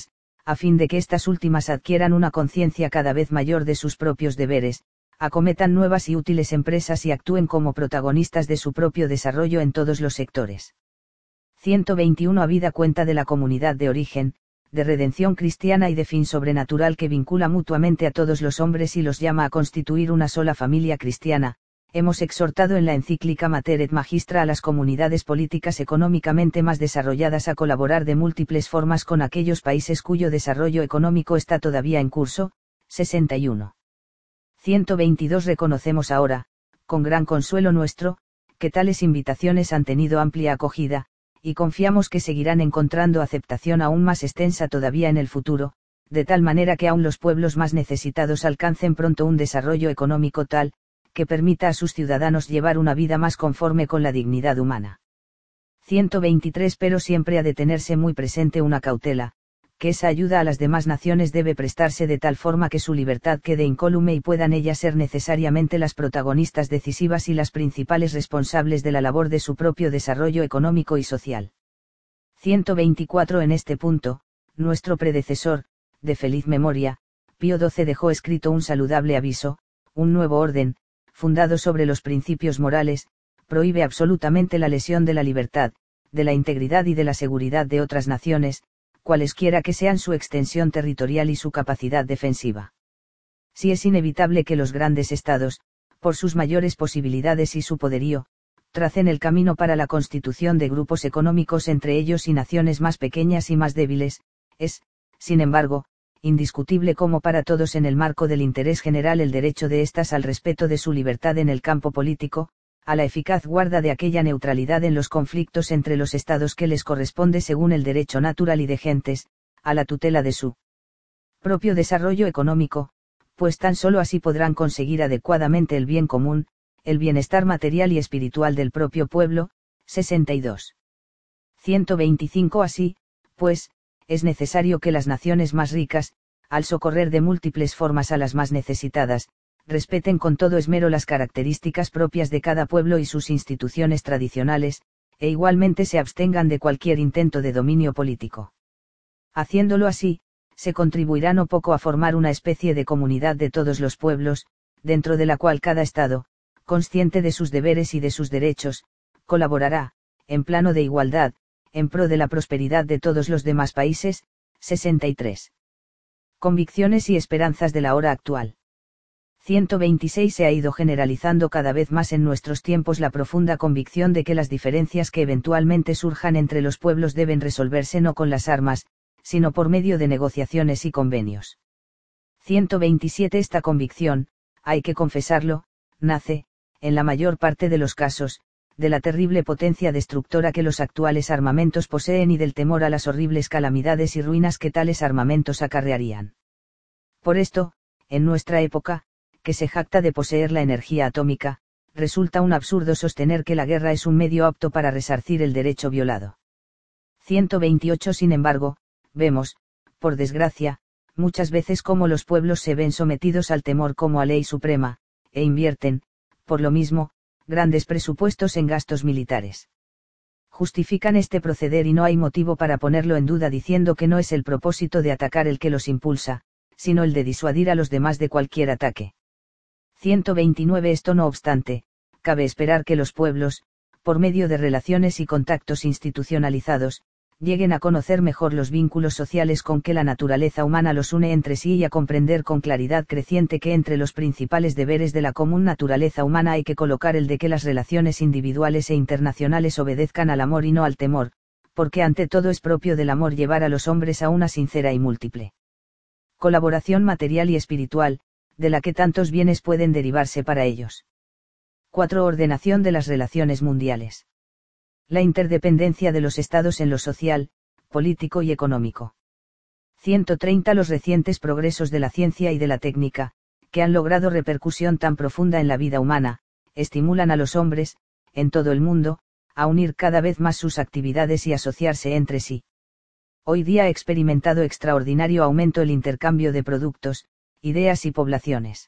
a fin de que estas últimas adquieran una conciencia cada vez mayor de sus propios deberes, acometan nuevas y útiles empresas y actúen como protagonistas de su propio desarrollo en todos los sectores. ciento veintiuno Habida cuenta de la comunidad de origen, de redención cristiana y de fin sobrenatural que vincula mutuamente a todos los hombres y los llama a constituir una sola familia cristiana. Hemos exhortado en la encíclica Mater et Magistra a las comunidades políticas económicamente más desarrolladas a colaborar de múltiples formas con aquellos países cuyo desarrollo económico está todavía en curso. sesenta y uno. ciento veintidós Reconocemos ahora, con gran consuelo nuestro, que tales invitaciones han tenido amplia acogida, y confiamos que seguirán encontrando aceptación aún más extensa todavía en el futuro, de tal manera que aún los pueblos más necesitados alcancen pronto un desarrollo económico tal, que permita a sus ciudadanos llevar una vida más conforme con la dignidad humana. ciento veintitrés Pero siempre ha de tenerse muy presente una cautela, que esa ayuda a las demás naciones debe prestarse de tal forma que su libertad quede incólume y puedan ellas ser necesariamente las protagonistas decisivas y las principales responsables de la labor de su propio desarrollo económico y social. ciento veinticuatro En este punto, nuestro predecesor, de feliz memoria, Pío doce dejó escrito un saludable aviso: un nuevo orden, fundado sobre los principios morales, prohíbe absolutamente la lesión de la libertad, de la integridad y de la seguridad de otras naciones, cualesquiera que sean su extensión territorial y su capacidad defensiva. Si es inevitable que los grandes estados, por sus mayores posibilidades y su poderío, tracen el camino para la constitución de grupos económicos entre ellos y naciones más pequeñas y más débiles, es, sin embargo, indiscutible como para todos en el marco del interés general el derecho de éstas al respeto de su libertad en el campo político, a la eficaz guarda de aquella neutralidad en los conflictos entre los estados que les corresponde según el derecho natural y de gentes, a la tutela de su propio desarrollo económico, pues tan solo así podrán conseguir adecuadamente el bien común, el bienestar material y espiritual del propio pueblo. sesenta y dos. ciento veinticinco Así, pues, es necesario que las naciones más ricas, al socorrer de múltiples formas a las más necesitadas, respeten con todo esmero las características propias de cada pueblo y sus instituciones tradicionales, e igualmente se abstengan de cualquier intento de dominio político. Haciéndolo así, se contribuirá no poco a formar una especie de comunidad de todos los pueblos, dentro de la cual cada estado, consciente de sus deberes y de sus derechos, colaborará, en plano de igualdad, en pro de la prosperidad de todos los demás países. sesenta y tres. Convicciones y esperanzas de la hora actual. ciento veintiséis Se ha ido generalizando cada vez más en nuestros tiempos la profunda convicción de que las diferencias que eventualmente surjan entre los pueblos deben resolverse no con las armas, sino por medio de negociaciones y convenios. ciento veintisiete Esta convicción, hay que confesarlo, nace, en la mayor parte de los casos, de la terrible potencia destructora que los actuales armamentos poseen y del temor a las horribles calamidades y ruinas que tales armamentos acarrearían. Por esto, en nuestra época, que se jacta de poseer la energía atómica, resulta un absurdo sostener que la guerra es un medio apto para resarcir el derecho violado. ciento veintiocho Sin embargo, vemos, por desgracia, muchas veces cómo los pueblos se ven sometidos al temor como a ley suprema, e invierten, por lo mismo, grandes presupuestos en gastos militares. Justifican este proceder y no hay motivo para ponerlo en duda diciendo que no es el propósito de atacar el que los impulsa, sino el de disuadir a los demás de cualquier ataque. ciento veintinueve Esto no obstante, cabe esperar que los pueblos, por medio de relaciones y contactos institucionalizados, lleguen a conocer mejor los vínculos sociales con que la naturaleza humana los une entre sí y a comprender con claridad creciente que entre los principales deberes de la común naturaleza humana hay que colocar el de que las relaciones individuales e internacionales obedezcan al amor y no al temor, porque ante todo es propio del amor llevar a los hombres a una sincera y múltiple colaboración material y espiritual, de la que tantos bienes pueden derivarse para ellos. cuatro Ordenación de las relaciones mundiales. La interdependencia de los estados en lo social, político y económico. ciento treinta Los recientes progresos de la ciencia y de la técnica, que han logrado repercusión tan profunda en la vida humana, estimulan a los hombres, en todo el mundo, a unir cada vez más sus actividades y asociarse entre sí. Hoy día ha experimentado extraordinario aumento el intercambio de productos, ideas y poblaciones.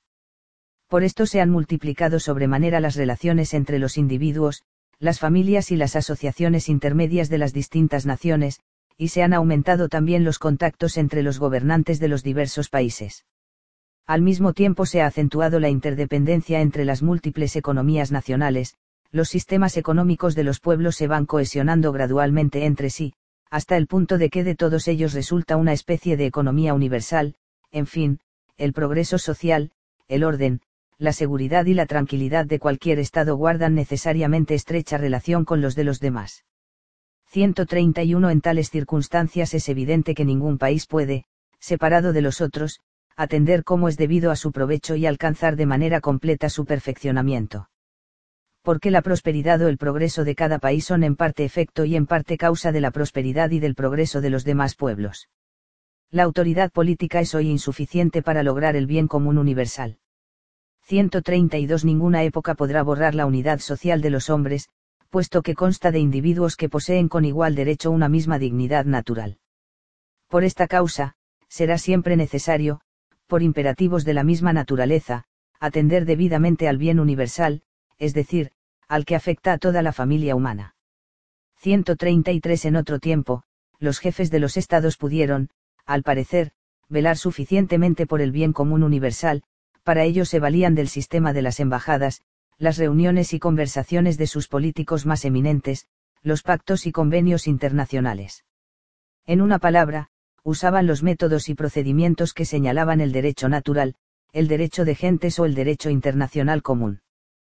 Por esto se han multiplicado sobremanera las relaciones entre los individuos, las familias y las asociaciones intermedias de las distintas naciones, y se han aumentado también los contactos entre los gobernantes de los diversos países. Al mismo tiempo se ha acentuado la interdependencia entre las múltiples economías nacionales, los sistemas económicos de los pueblos se van cohesionando gradualmente entre sí, hasta el punto de que de todos ellos resulta una especie de economía universal, en fin, el progreso social, el orden, la seguridad y la tranquilidad de cualquier estado guardan necesariamente estrecha relación con los de los demás. ciento treinta y uno En tales circunstancias es evidente que ningún país puede, separado de los otros, atender como es debido a su provecho y alcanzar de manera completa su perfeccionamiento. Porque la prosperidad o el progreso de cada país son en parte efecto y en parte causa de la prosperidad y del progreso de los demás pueblos. La autoridad política es hoy insuficiente para lograr el bien común universal. ciento treinta y dos Ninguna época podrá borrar la unidad social de los hombres, puesto que consta de individuos que poseen con igual derecho una misma dignidad natural. Por esta causa, será siempre necesario, por imperativos de la misma naturaleza, atender debidamente al bien universal, es decir, al que afecta a toda la familia humana. ciento treinta y tres En otro tiempo, los jefes de los estados pudieron, al parecer, velar suficientemente por el bien común universal, para ello se valían del sistema de las embajadas, las reuniones y conversaciones de sus políticos más eminentes, los pactos y convenios internacionales. En una palabra, usaban los métodos y procedimientos que señalaban el derecho natural, el derecho de gentes o el derecho internacional común.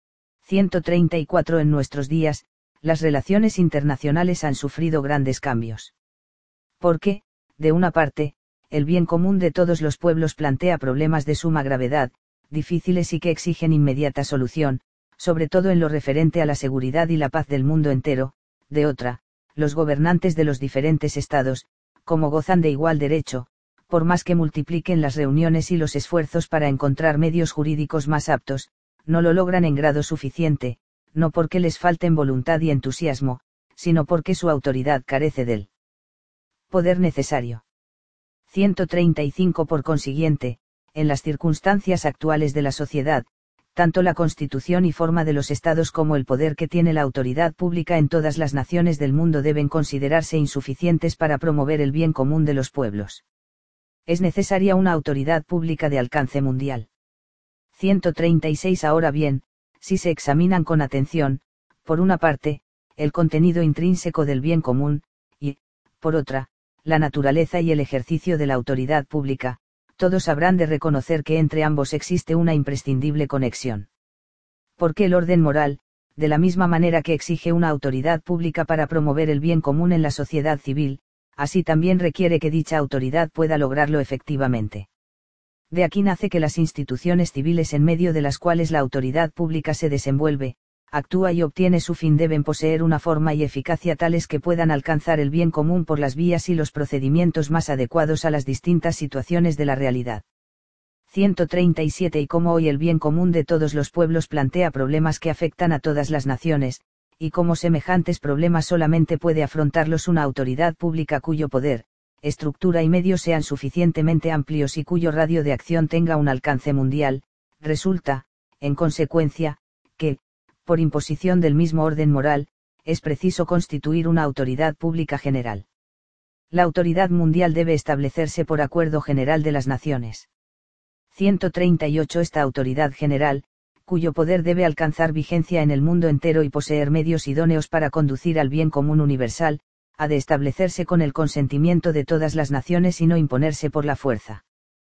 ciento treinta y cuatro En nuestros días, las relaciones internacionales han sufrido grandes cambios. Porque, de una parte, el bien común de todos los pueblos plantea problemas de suma gravedad, difíciles y que exigen inmediata solución, sobre todo en lo referente a la seguridad y la paz del mundo entero; de otra, los gobernantes de los diferentes estados, como gozan de igual derecho, por más que multipliquen las reuniones y los esfuerzos para encontrar medios jurídicos más aptos, no lo logran en grado suficiente, no porque les falten voluntad y entusiasmo, sino porque su autoridad carece del poder necesario. ciento treinta y cinco Por consiguiente, en las circunstancias actuales de la sociedad, tanto la constitución y forma de los estados como el poder que tiene la autoridad pública en todas las naciones del mundo deben considerarse insuficientes para promover el bien común de los pueblos. Es necesaria una autoridad pública de alcance mundial. ciento treinta y seis Ahora bien, si se examinan con atención, por una parte, el contenido intrínseco del bien común, y, por otra, la naturaleza y el ejercicio de la autoridad pública, todos habrán de reconocer que entre ambos existe una imprescindible conexión. Porque el orden moral, de la misma manera que exige una autoridad pública para promover el bien común en la sociedad civil, así también requiere que dicha autoridad pueda lograrlo efectivamente. De aquí nace que las instituciones civiles en medio de las cuales la autoridad pública se desenvuelve, actúa y obtiene su fin deben poseer una forma y eficacia tales que puedan alcanzar el bien común por las vías y los procedimientos más adecuados a las distintas situaciones de la realidad. ciento treinta y siete Y como hoy el bien común de todos los pueblos plantea problemas que afectan a todas las naciones, y como semejantes problemas solamente puede afrontarlos una autoridad pública cuyo poder, estructura y medios sean suficientemente amplios y cuyo radio de acción tenga un alcance mundial, resulta, en consecuencia, que, por imposición del mismo orden moral, es preciso constituir una autoridad pública general. La autoridad mundial debe establecerse por acuerdo general de las naciones. ciento treinta y ocho Esta autoridad general, cuyo poder debe alcanzar vigencia en el mundo entero y poseer medios idóneos para conducir al bien común universal, ha de establecerse con el consentimiento de todas las naciones y no imponerse por la fuerza.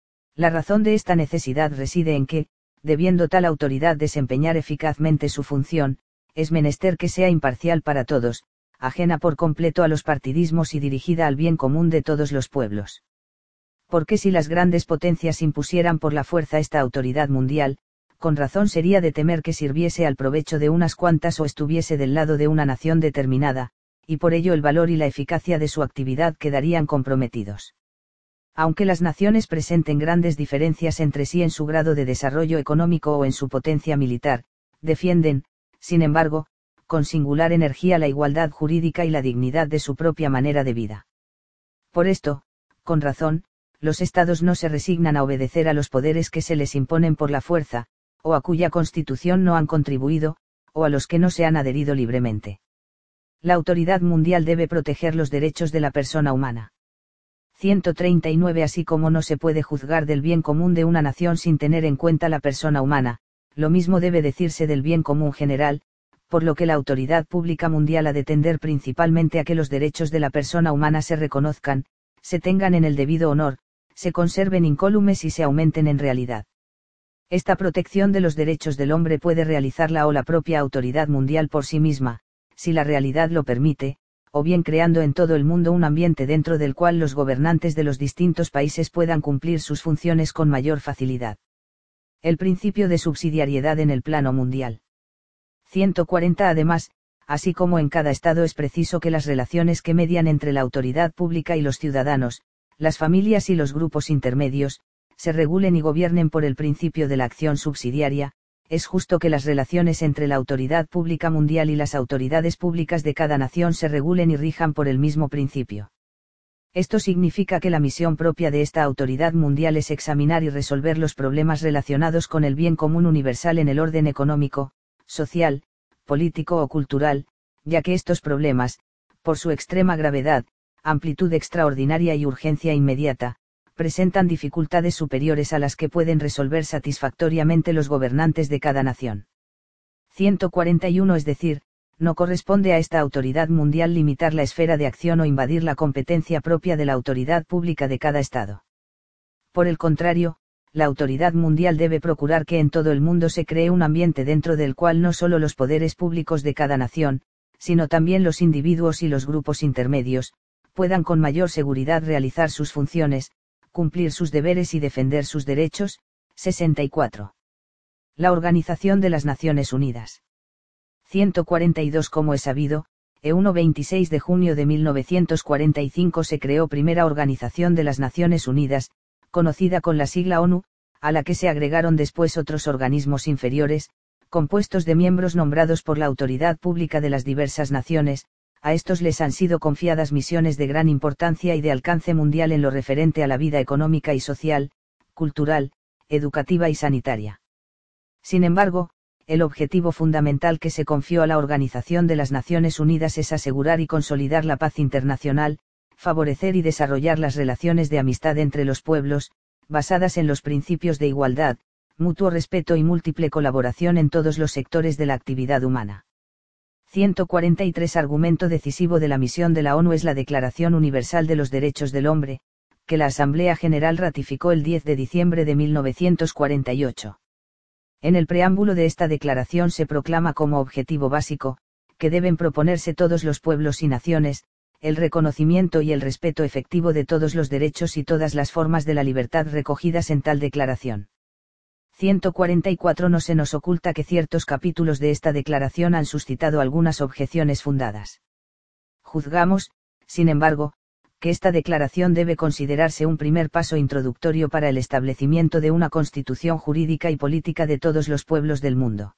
La razón de esta necesidad reside en que, debiendo tal autoridad desempeñar eficazmente su función, es menester que sea imparcial para todos, ajena por completo a los partidismos y dirigida al bien común de todos los pueblos. Porque si las grandes potencias impusieran por la fuerza esta autoridad mundial, con razón sería de temer que sirviese al provecho de unas cuantas o estuviese del lado de una nación determinada, y por ello el valor y la eficacia de su actividad quedarían comprometidos. Aunque las naciones presenten grandes diferencias entre sí en su grado de desarrollo económico o en su potencia militar, defienden, sin embargo, con singular energía la igualdad jurídica y la dignidad de su propia manera de vida. Por esto, con razón, los estados no se resignan a obedecer a los poderes que se les imponen por la fuerza, o a cuya constitución no han contribuido, o a los que no se han adherido libremente. La autoridad mundial debe proteger los derechos de la persona humana. ciento treinta y nueve Así como no se puede juzgar del bien común de una nación sin tener en cuenta la persona humana, lo mismo debe decirse del bien común general, por lo que la autoridad pública mundial ha de tender principalmente a que los derechos de la persona humana se reconozcan, se tengan en el debido honor, se conserven incólumes y se aumenten en realidad. Esta protección de los derechos del hombre puede realizarla o la propia autoridad mundial por sí misma, si la realidad lo permite, o bien creando en todo el mundo un ambiente dentro del cual los gobernantes de los distintos países puedan cumplir sus funciones con mayor facilidad. El principio de subsidiariedad en el plano mundial. ciento cuarenta Además, así como en cada estado es preciso que las relaciones que median entre la autoridad pública y los ciudadanos, las familias y los grupos intermedios, se regulen y gobiernen por el principio de la acción subsidiaria, es justo que las relaciones entre la autoridad pública mundial y las autoridades públicas de cada nación se regulen y rijan por el mismo principio. Esto significa que la misión propia de esta autoridad mundial es examinar y resolver los problemas relacionados con el bien común universal en el orden económico, social, político o cultural, ya que estos problemas, por su extrema gravedad, amplitud extraordinaria y urgencia inmediata, presentan dificultades superiores a las que pueden resolver satisfactoriamente los gobernantes de cada nación. ciento cuarenta y uno Es decir, no corresponde a esta autoridad mundial limitar la esfera de acción o invadir la competencia propia de la autoridad pública de cada estado. Por el contrario, la autoridad mundial debe procurar que en todo el mundo se cree un ambiente dentro del cual no solo los poderes públicos de cada nación, sino también los individuos y los grupos intermedios, puedan con mayor seguridad realizar sus funciones, cumplir sus deberes y defender sus derechos. sesenta y cuatro. La Organización de las Naciones Unidas. ciento cuarenta y dos Como es sabido, el veintiséis de junio de mil novecientos cuarenta y cinco se creó primera Organización de las Naciones Unidas, conocida con la sigla ONU, a la que se agregaron después otros organismos inferiores, compuestos de miembros nombrados por la autoridad pública de las diversas naciones. A estos les han sido confiadas misiones de gran importancia y de alcance mundial en lo referente a la vida económica y social, cultural, educativa y sanitaria. Sin embargo, el objetivo fundamental que se confió a la Organización de las Naciones Unidas es asegurar y consolidar la paz internacional, favorecer y desarrollar las relaciones de amistad entre los pueblos, basadas en los principios de igualdad, mutuo respeto y múltiple colaboración en todos los sectores de la actividad humana. ciento cuarenta y tres Argumento decisivo de la misión de la ONU es la Declaración Universal de los Derechos del Hombre, que la Asamblea General ratificó el diez de diciembre de mil novecientos cuarenta y ocho. En el preámbulo de esta declaración se proclama como objetivo básico, que deben proponerse todos los pueblos y naciones, el reconocimiento y el respeto efectivo de todos los derechos y todas las formas de la libertad recogidas en tal declaración. ciento cuarenta y cuatro No se nos oculta que ciertos capítulos de esta declaración han suscitado algunas objeciones fundadas. Juzgamos, sin embargo, que esta declaración debe considerarse un primer paso introductorio para el establecimiento de una constitución jurídica y política de todos los pueblos del mundo.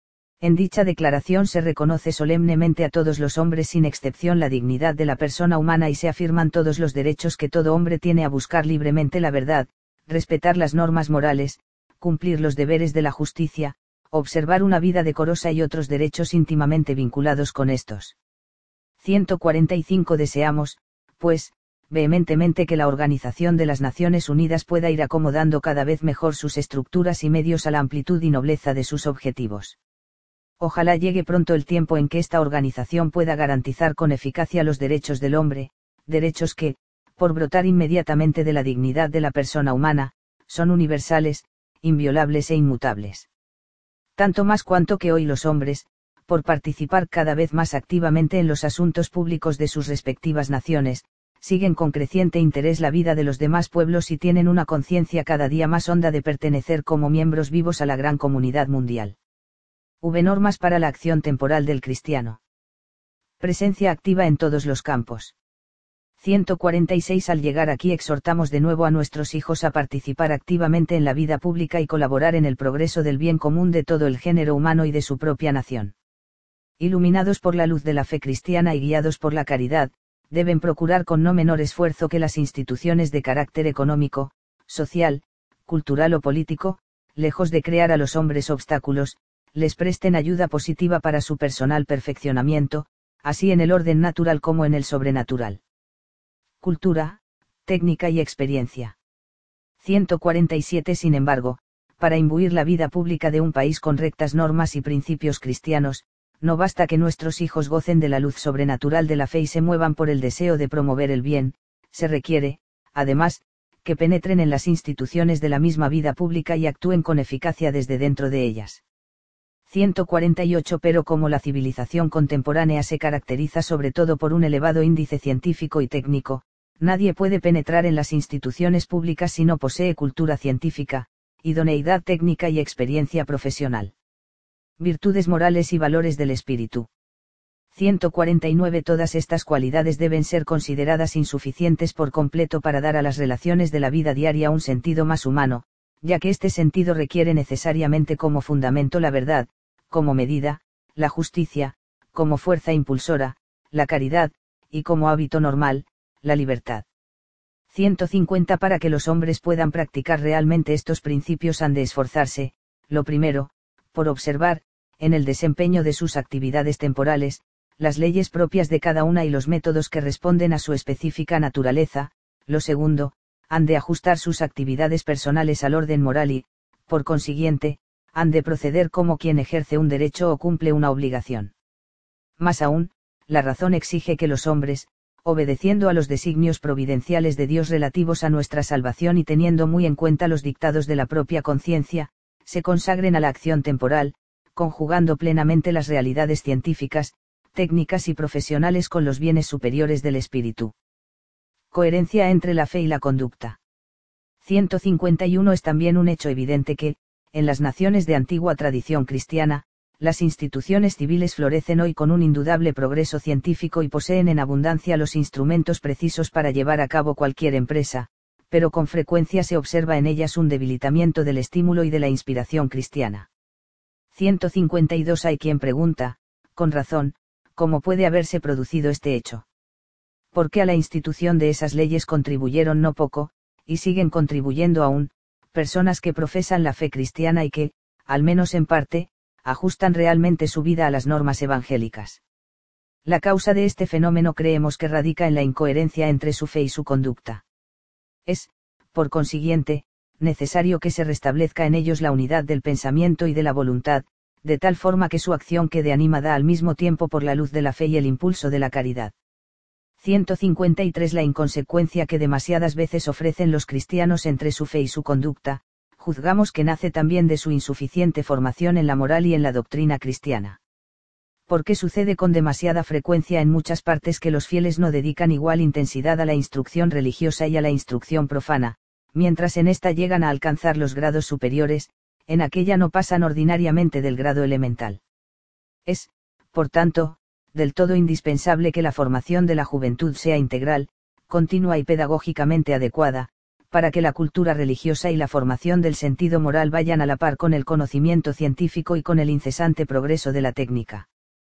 En dicha declaración se reconoce solemnemente a todos los hombres sin excepción la dignidad de la persona humana y se afirman todos los derechos que todo hombre tiene a buscar libremente la verdad, respetar las normas morales, cumplir los deberes de la justicia, observar una vida decorosa y otros derechos íntimamente vinculados con estos. ciento cuarenta y cinco Deseamos, pues, vehementemente que la Organización de las Naciones Unidas pueda ir acomodando cada vez mejor sus estructuras y medios a la amplitud y nobleza de sus objetivos. Ojalá llegue pronto el tiempo en que esta organización pueda garantizar con eficacia los derechos del hombre, derechos que, por brotar inmediatamente de la dignidad de la persona humana, son universales, inviolables e inmutables. Tanto más cuanto que hoy los hombres, por participar cada vez más activamente en los asuntos públicos de sus respectivas naciones, siguen con creciente interés la vida de los demás pueblos y tienen una conciencia cada día más honda de pertenecer como miembros vivos a la gran comunidad mundial. V. Normas para la acción temporal del cristiano. Presencia activa en todos los campos. ciento cuarenta y seis Al llegar aquí exhortamos de nuevo a nuestros hijos a participar activamente en la vida pública y colaborar en el progreso del bien común de todo el género humano y de su propia nación. Iluminados por la luz de la fe cristiana y guiados por la caridad, deben procurar con no menor esfuerzo que las instituciones de carácter económico, social, cultural o político, lejos de crear a los hombres obstáculos, les presten ayuda positiva para su personal perfeccionamiento, así en el orden natural como en el sobrenatural. Cultura, técnica y experiencia. ciento cuarenta y siete Sin embargo, para imbuir la vida pública de un país con rectas normas y principios cristianos, no basta que nuestros hijos gocen de la luz sobrenatural de la fe y se muevan por el deseo de promover el bien, se requiere, además, que penetren en las instituciones de la misma vida pública y actúen con eficacia desde dentro de ellas. ciento cuarenta y ocho Pero como la civilización contemporánea se caracteriza sobre todo por un elevado índice científico y técnico, nadie puede penetrar en las instituciones públicas si no posee cultura científica, idoneidad técnica y experiencia profesional. Virtudes morales y valores del espíritu. ciento cuarenta y nueve Todas estas cualidades deben ser consideradas insuficientes por completo para dar a las relaciones de la vida diaria un sentido más humano, ya que este sentido requiere necesariamente como fundamento la verdad, como medida, la justicia, como fuerza impulsora, la caridad, y como hábito normal, la libertad. ciento cincuenta Para que los hombres puedan practicar realmente estos principios han de esforzarse, lo primero, por observar, en el desempeño de sus actividades temporales, las leyes propias de cada una y los métodos que responden a su específica naturaleza, lo segundo, han de ajustar sus actividades personales al orden moral y, por consiguiente, han de proceder como quien ejerce un derecho o cumple una obligación. Más aún, la razón exige que los hombres, obedeciendo a los designios providenciales de Dios relativos a nuestra salvación y teniendo muy en cuenta los dictados de la propia conciencia, se consagren a la acción temporal, conjugando plenamente las realidades científicas, técnicas y profesionales con los bienes superiores del espíritu. Coherencia entre la fe y la conducta. ciento cincuenta y uno Es también un hecho evidente que, en las naciones de antigua tradición cristiana, las instituciones civiles florecen hoy con un indudable progreso científico y poseen en abundancia los instrumentos precisos para llevar a cabo cualquier empresa, pero con frecuencia se observa en ellas un debilitamiento del estímulo y de la inspiración cristiana. ciento cincuenta y dos Hay quien pregunta, con razón, ¿cómo puede haberse producido este hecho? Porque a la institución de esas leyes contribuyeron no poco, y siguen contribuyendo aún, personas que profesan la fe cristiana y que, al menos en parte, ajustan realmente su vida a las normas evangélicas. La causa de este fenómeno creemos que radica en la incoherencia entre su fe y su conducta. Es, por consiguiente, necesario que se restablezca en ellos la unidad del pensamiento y de la voluntad, de tal forma que su acción quede animada al mismo tiempo por la luz de la fe y el impulso de la caridad. ciento cincuenta y tres La inconsecuencia que demasiadas veces ofrecen los cristianos entre su fe y su conducta, juzgamos que nace también de su insuficiente formación en la moral y en la doctrina cristiana. Porque sucede con demasiada frecuencia en muchas partes que los fieles no dedican igual intensidad a la instrucción religiosa y a la instrucción profana, mientras en esta llegan a alcanzar los grados superiores, en aquella no pasan ordinariamente del grado elemental. Es, por tanto, del todo indispensable que la formación de la juventud sea integral, continua y pedagógicamente adecuada, para que la cultura religiosa y la formación del sentido moral vayan a la par con el conocimiento científico y con el incesante progreso de la técnica.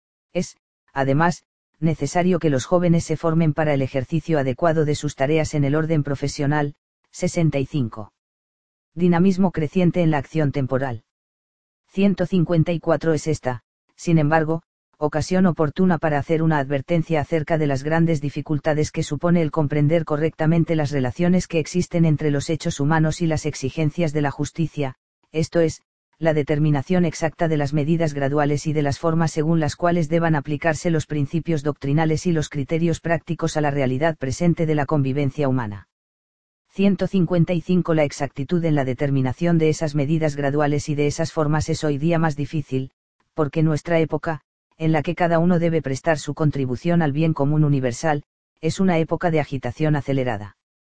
Es, además, necesario que los jóvenes se formen para el ejercicio adecuado de sus tareas en el orden profesional. sesenta y cinco. Dinamismo creciente en la acción temporal. ciento cincuenta y cuatro Es esta, sin embargo, ocasión oportuna para hacer una advertencia acerca de las grandes dificultades que supone el comprender correctamente las relaciones que existen entre los hechos humanos y las exigencias de la justicia, esto es, la determinación exacta de las medidas graduales y de las formas según las cuales deban aplicarse los principios doctrinales y los criterios prácticos a la realidad presente de la convivencia humana. ciento cincuenta y cinco La exactitud en la determinación de esas medidas graduales y de esas formas es hoy día más difícil, porque nuestra época, en la que cada uno debe prestar su contribución al bien común universal, es una época de agitación acelerada.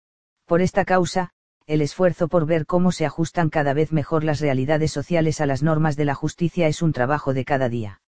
Por esta causa, el esfuerzo por ver cómo se ajustan cada vez mejor las realidades sociales a las normas de la justicia es un trabajo de cada día.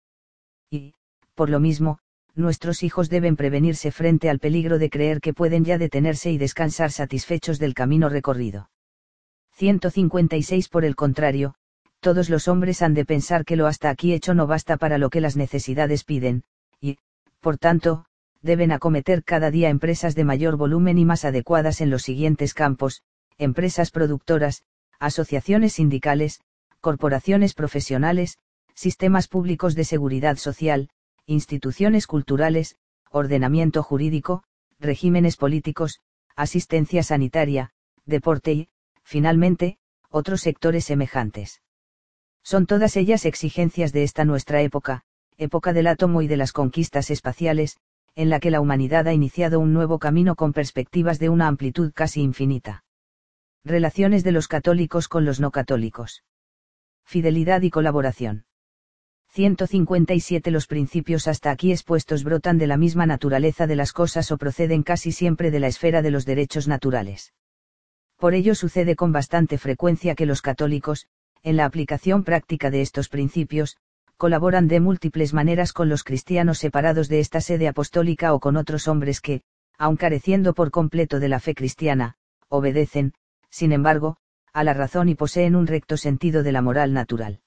Y, por lo mismo, nuestros hijos deben prevenirse frente al peligro de creer que pueden ya detenerse y descansar satisfechos del camino recorrido. ciento cincuenta y seis Por el contrario, todos los hombres han de pensar que lo hasta aquí hecho no basta para lo que las necesidades piden, y, por tanto, deben acometer cada día empresas de mayor volumen y más adecuadas en los siguientes campos: empresas productoras, asociaciones sindicales, corporaciones profesionales, sistemas públicos de seguridad social, instituciones culturales, ordenamiento jurídico, regímenes políticos, asistencia sanitaria, deporte y, finalmente, otros sectores semejantes. Son todas ellas exigencias de esta nuestra época, época del átomo y de las conquistas espaciales, en la que la humanidad ha iniciado un nuevo camino con perspectivas de una amplitud casi infinita. Relaciones de los católicos con los no católicos. Fidelidad y colaboración. ciento cincuenta y siete Los principios hasta aquí expuestos brotan de la misma naturaleza de las cosas o proceden casi siempre de la esfera de los derechos naturales. Por ello sucede con bastante frecuencia que los católicos, en la aplicación práctica de estos principios, colaboran de múltiples maneras con los cristianos separados de esta sede apostólica o con otros hombres que, aun careciendo por completo de la fe cristiana, obedecen, sin embargo, a la razón y poseen un recto sentido de la moral natural.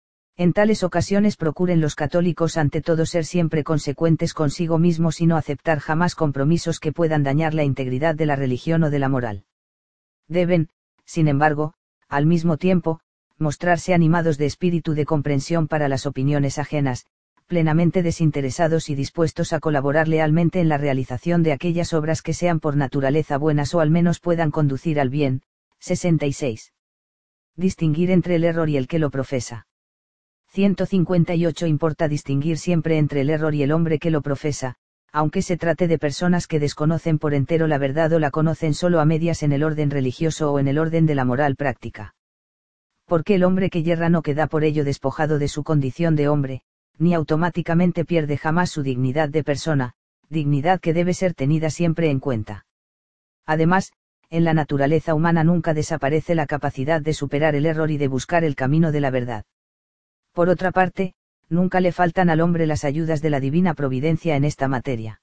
En tales ocasiones procuren los católicos ante todo ser siempre consecuentes consigo mismos y no aceptar jamás compromisos que puedan dañar la integridad de la religión o de la moral. Deben, sin embargo, al mismo tiempo, mostrarse animados de espíritu de comprensión para las opiniones ajenas, plenamente desinteresados y dispuestos a colaborar lealmente en la realización de aquellas obras que sean por naturaleza buenas o al menos puedan conducir al bien. sesenta y seis. Distinguir entre el error y el que lo profesa. ciento cincuenta y ocho Importa distinguir siempre entre el error y el hombre que lo profesa, aunque se trate de personas que desconocen por entero la verdad o la conocen solo a medias en el orden religioso o en el orden de la moral práctica. Porque el hombre que yerra no queda por ello despojado de su condición de hombre, ni automáticamente pierde jamás su dignidad de persona, dignidad que debe ser tenida siempre en cuenta. Además, en la naturaleza humana nunca desaparece la capacidad de superar el error y de buscar el camino de la verdad. Por otra parte, nunca le faltan al hombre las ayudas de la divina providencia en esta materia.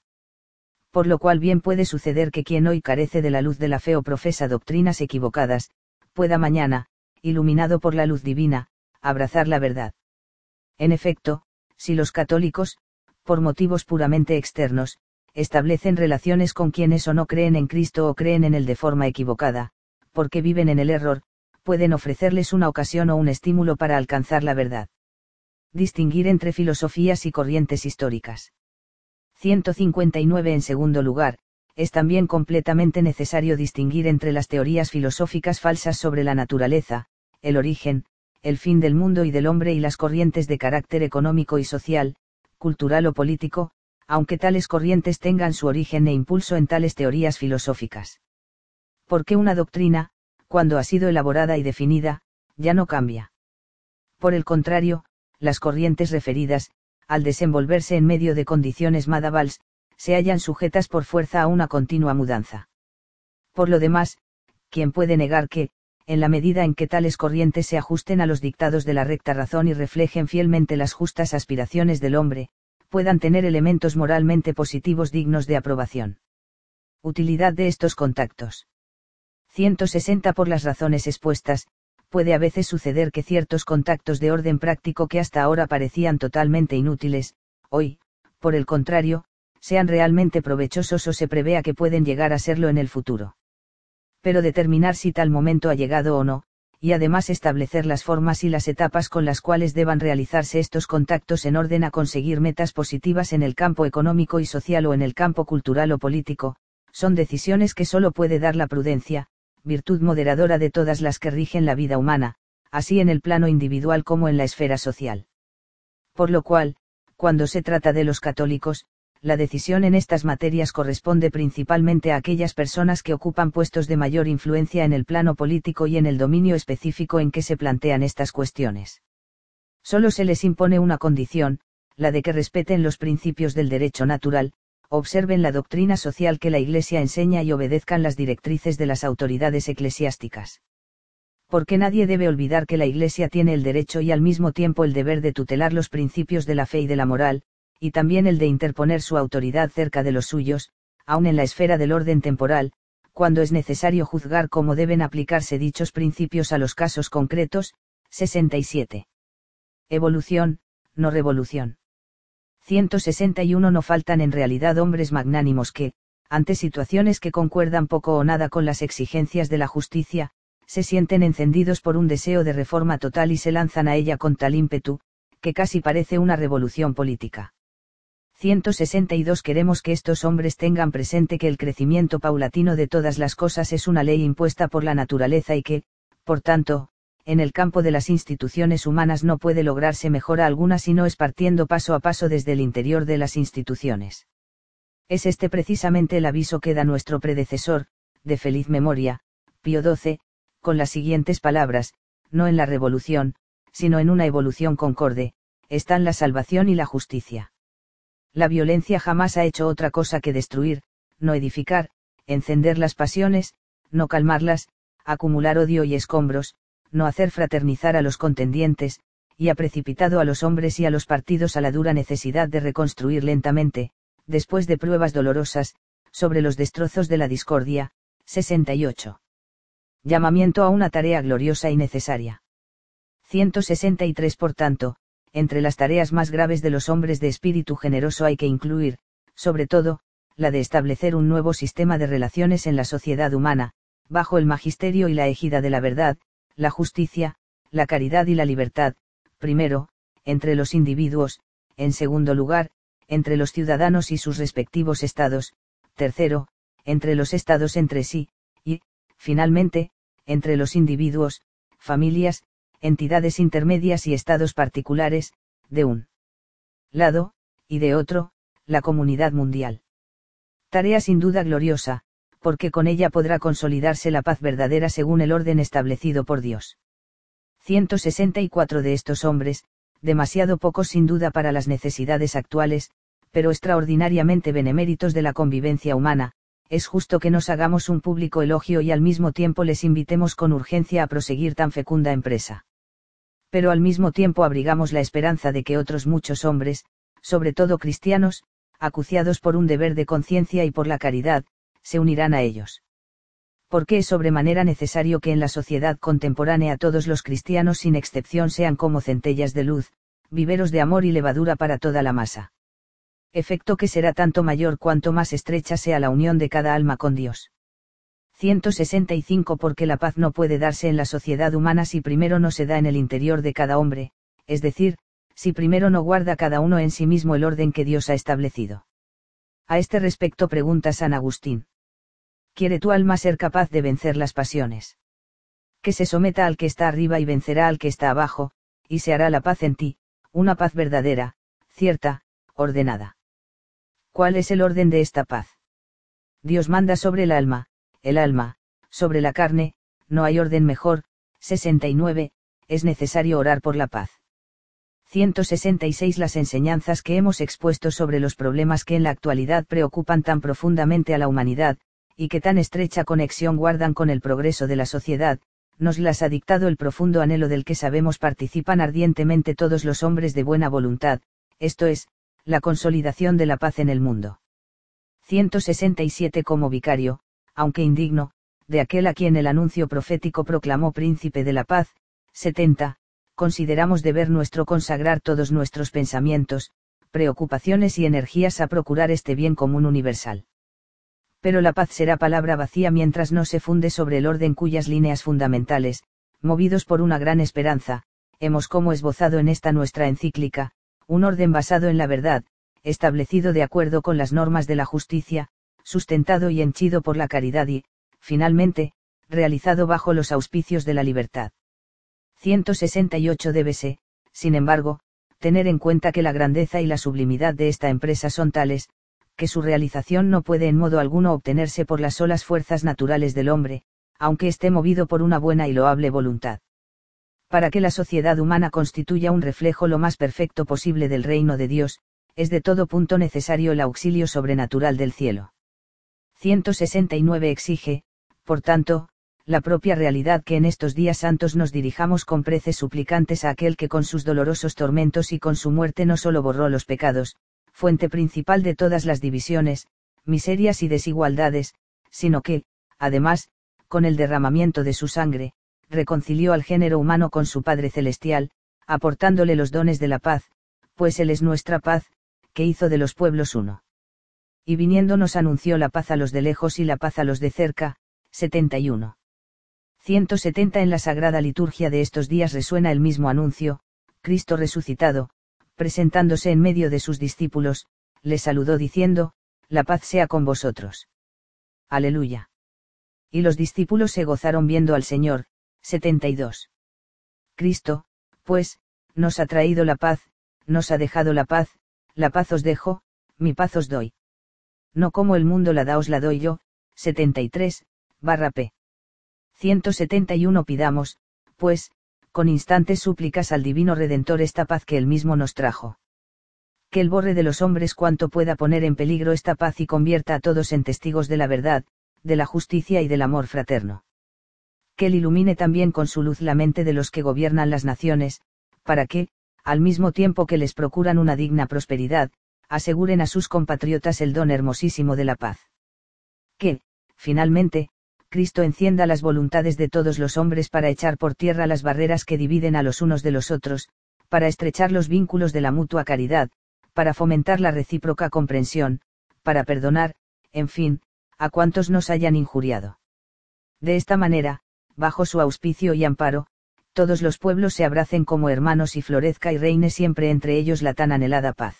Por lo cual bien puede suceder que quien hoy carece de la luz de la fe o profesa doctrinas equivocadas, pueda mañana, iluminado por la luz divina, abrazar la verdad. En efecto, si los católicos, por motivos puramente externos, establecen relaciones con quienes o no creen en Cristo o creen en él de forma equivocada, porque viven en el error, pueden ofrecerles una ocasión o un estímulo para alcanzar la verdad. Distinguir entre filosofías y corrientes históricas. ciento cincuenta y nueve En segundo lugar, es también completamente necesario distinguir entre las teorías filosóficas falsas sobre la naturaleza, el origen, el fin del mundo y del hombre y las corrientes de carácter económico y social, cultural o político, aunque tales corrientes tengan su origen e impulso en tales teorías filosóficas. Porque una doctrina, cuando ha sido elaborada y definida, ya no cambia. Por el contrario, las corrientes referidas, al desenvolverse en medio de condiciones medievales, se hallan sujetas por fuerza a una continua mudanza. Por lo demás, ¿quién puede negar que, en la medida en que tales corrientes se ajusten a los dictados de la recta razón y reflejen fielmente las justas aspiraciones del hombre, puedan tener elementos moralmente positivos dignos de aprobación? Utilidad de estos contactos. ciento sesenta Por las razones expuestas, puede a veces suceder que ciertos contactos de orden práctico que hasta ahora parecían totalmente inútiles, hoy, por el contrario, sean realmente provechosos o se prevea que pueden llegar a serlo en el futuro. Pero determinar si tal momento ha llegado o no, y además establecer las formas y las etapas con las cuales deban realizarse estos contactos en orden a conseguir metas positivas en el campo económico y social o en el campo cultural o político, son decisiones que solo puede dar la prudencia, virtud moderadora de todas las que rigen la vida humana, así en el plano individual como en la esfera social. Por lo cual, cuando se trata de los católicos, la decisión en estas materias corresponde principalmente a aquellas personas que ocupan puestos de mayor influencia en el plano político y en el dominio específico en que se plantean estas cuestiones. Solo se les impone una condición, la de que respeten los principios del derecho natural, observen la doctrina social que la Iglesia enseña y obedezcan las directrices de las autoridades eclesiásticas. Porque nadie debe olvidar que la Iglesia tiene el derecho y al mismo tiempo el deber de tutelar los principios de la fe y de la moral, y también el de interponer su autoridad cerca de los suyos, aun en la esfera del orden temporal, cuando es necesario juzgar cómo deben aplicarse dichos principios a los casos concretos. sesenta y siete. Evolución, no revolución. ciento sesenta y uno No faltan en realidad hombres magnánimos que, ante situaciones que concuerdan poco o nada con las exigencias de la justicia, se sienten encendidos por un deseo de reforma total y se lanzan a ella con tal ímpetu, que casi parece una revolución política. ciento sesenta y dos Queremos que estos hombres tengan presente que el crecimiento paulatino de todas las cosas es una ley impuesta por la naturaleza y que, por tanto, en el campo de las instituciones humanas no puede lograrse mejora alguna si no es partiendo paso a paso desde el interior de las instituciones. Es este precisamente el aviso que da nuestro predecesor, de feliz memoria, Pío doce, con las siguientes palabras: no en la revolución, sino en una evolución concorde, están la salvación y la justicia. La violencia jamás ha hecho otra cosa que destruir, no edificar, encender las pasiones, no calmarlas, acumular odio y escombros, no hacer fraternizar a los contendientes, y ha precipitado a los hombres y a los partidos a la dura necesidad de reconstruir lentamente, después de pruebas dolorosas, sobre los destrozos de la discordia. sesenta y ocho. Llamamiento a una tarea gloriosa y necesaria. ciento sesenta y tres Por tanto, entre las tareas más graves de los hombres de espíritu generoso hay que incluir, sobre todo, la de establecer un nuevo sistema de relaciones en la sociedad humana, bajo el magisterio y la égida de la verdad, la justicia, la caridad y la libertad, primero, entre los individuos, en segundo lugar, entre los ciudadanos y sus respectivos estados, tercero, entre los estados entre sí, y, finalmente, entre los individuos, familias, entidades intermedias y estados particulares, de un lado, y de otro, la comunidad mundial. Tarea sin duda gloriosa, porque con ella podrá consolidarse la paz verdadera según el orden establecido por Dios. ciento sesenta y cuatro De estos hombres, demasiado pocos sin duda para las necesidades actuales, pero extraordinariamente beneméritos de la convivencia humana, es justo que nos hagamos un público elogio y al mismo tiempo les invitemos con urgencia a proseguir tan fecunda empresa. Pero al mismo tiempo abrigamos la esperanza de que otros muchos hombres, sobre todo cristianos, acuciados por un deber de conciencia y por la caridad, se unirán a ellos. Porque es sobremanera necesario que en la sociedad contemporánea todos los cristianos sin excepción sean como centellas de luz, viveros de amor y levadura para toda la masa. Efecto que será tanto mayor cuanto más estrecha sea la unión de cada alma con Dios. ciento sesenta y cinco Porque la paz no puede darse en la sociedad humana si primero no se da en el interior de cada hombre, es decir, si primero no guarda cada uno en sí mismo el orden que Dios ha establecido. A este respecto pregunta San Agustín: ¿quiere tu alma ser capaz de vencer las pasiones? Que se someta al que está arriba y vencerá al que está abajo, y se hará la paz en ti, una paz verdadera, cierta, ordenada. ¿Cuál es el orden de esta paz? Dios manda sobre el alma, el alma, sobre la carne, no hay orden mejor. sesenta y nueve, es necesario orar por la paz. ciento sesenta y seis Las enseñanzas que hemos expuesto sobre los problemas que en la actualidad preocupan tan profundamente a la humanidad, y que tan estrecha conexión guardan con el progreso de la sociedad, nos las ha dictado el profundo anhelo del que sabemos participan ardientemente todos los hombres de buena voluntad, esto es, la consolidación de la paz en el mundo. ciento sesenta y siete Como vicario, aunque indigno, de aquel a quien el anuncio profético proclamó príncipe de la paz. setenta Consideramos deber nuestro consagrar todos nuestros pensamientos, preocupaciones y energías a procurar este bien común universal. Pero la paz será palabra vacía mientras no se funde sobre el orden cuyas líneas fundamentales, movidos por una gran esperanza, hemos como esbozado en esta nuestra encíclica, un orden basado en la verdad, establecido de acuerdo con las normas de la justicia, sustentado y henchido por la caridad y, finalmente, realizado bajo los auspicios de la libertad. ciento sesenta y ocho Débese, sin embargo, tener en cuenta que la grandeza y la sublimidad de esta empresa son tales, que su realización no puede en modo alguno obtenerse por las solas fuerzas naturales del hombre, aunque esté movido por una buena y loable voluntad. Para que la sociedad humana constituya un reflejo lo más perfecto posible del reino de Dios, es de todo punto necesario el auxilio sobrenatural del cielo. ciento sesenta y nueve Exige, por tanto, la propia realidad que en estos días santos nos dirijamos con preces suplicantes a aquel que con sus dolorosos tormentos y con su muerte no solo borró los pecados, fuente principal de todas las divisiones, miserias y desigualdades, sino que, además, con el derramamiento de su sangre, reconcilió al género humano con su Padre Celestial, aportándole los dones de la paz, pues Él es nuestra paz, que hizo de los pueblos uno. Y viniendo nos anunció la paz a los de lejos y la paz a los de cerca. setenta y uno. ciento setenta En la sagrada liturgia de estos días resuena el mismo anuncio, Cristo resucitado, presentándose en medio de sus discípulos, les saludó diciendo, la paz sea con vosotros. Aleluya. Y los discípulos se gozaron viendo al Señor. setenta y dos. Cristo, pues, nos ha traído la paz, nos ha dejado la paz, la paz os dejo, mi paz os doy. No como el mundo la da os la doy yo. setenta y tres, barra p. ciento setenta y uno Pidamos, pues, con instantes súplicas al Divino Redentor esta paz que él mismo nos trajo. Que él borre de los hombres cuanto pueda poner en peligro esta paz y convierta a todos en testigos de la verdad, de la justicia y del amor fraterno. Que él ilumine también con su luz la mente de los que gobiernan las naciones, para que, al mismo tiempo que les procuran una digna prosperidad, aseguren a sus compatriotas el don hermosísimo de la paz. Que, finalmente, Cristo encienda las voluntades de todos los hombres para echar por tierra las barreras que dividen a los unos de los otros, para estrechar los vínculos de la mutua caridad, para fomentar la recíproca comprensión, para perdonar, en fin, a cuantos nos hayan injuriado. De esta manera, bajo su auspicio y amparo, todos los pueblos se abracen como hermanos y florezca y reine siempre entre ellos la tan anhelada paz.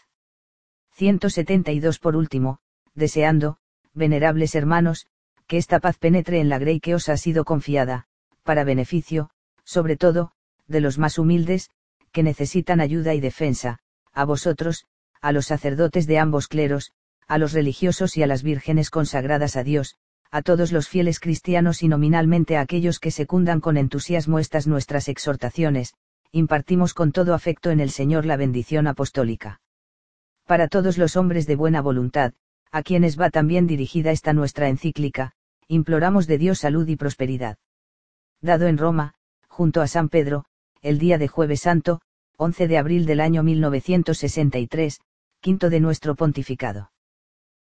ciento setenta y dos Por último, deseando, venerables hermanos, que esta paz penetre en la grey que os ha sido confiada, para beneficio, sobre todo, de los más humildes, que necesitan ayuda y defensa, a vosotros, a los sacerdotes de ambos cleros, a los religiosos y a las vírgenes consagradas a Dios, a todos los fieles cristianos y nominalmente a aquellos que secundan con entusiasmo estas nuestras exhortaciones, impartimos con todo afecto en el Señor la bendición apostólica. Para todos los hombres de buena voluntad, a quienes va también dirigida esta nuestra encíclica, imploramos de Dios salud y prosperidad. Dado en Roma, junto a San Pedro, el día de Jueves Santo, once de abril del año mil novecientos sesenta y tres, quinto de nuestro pontificado.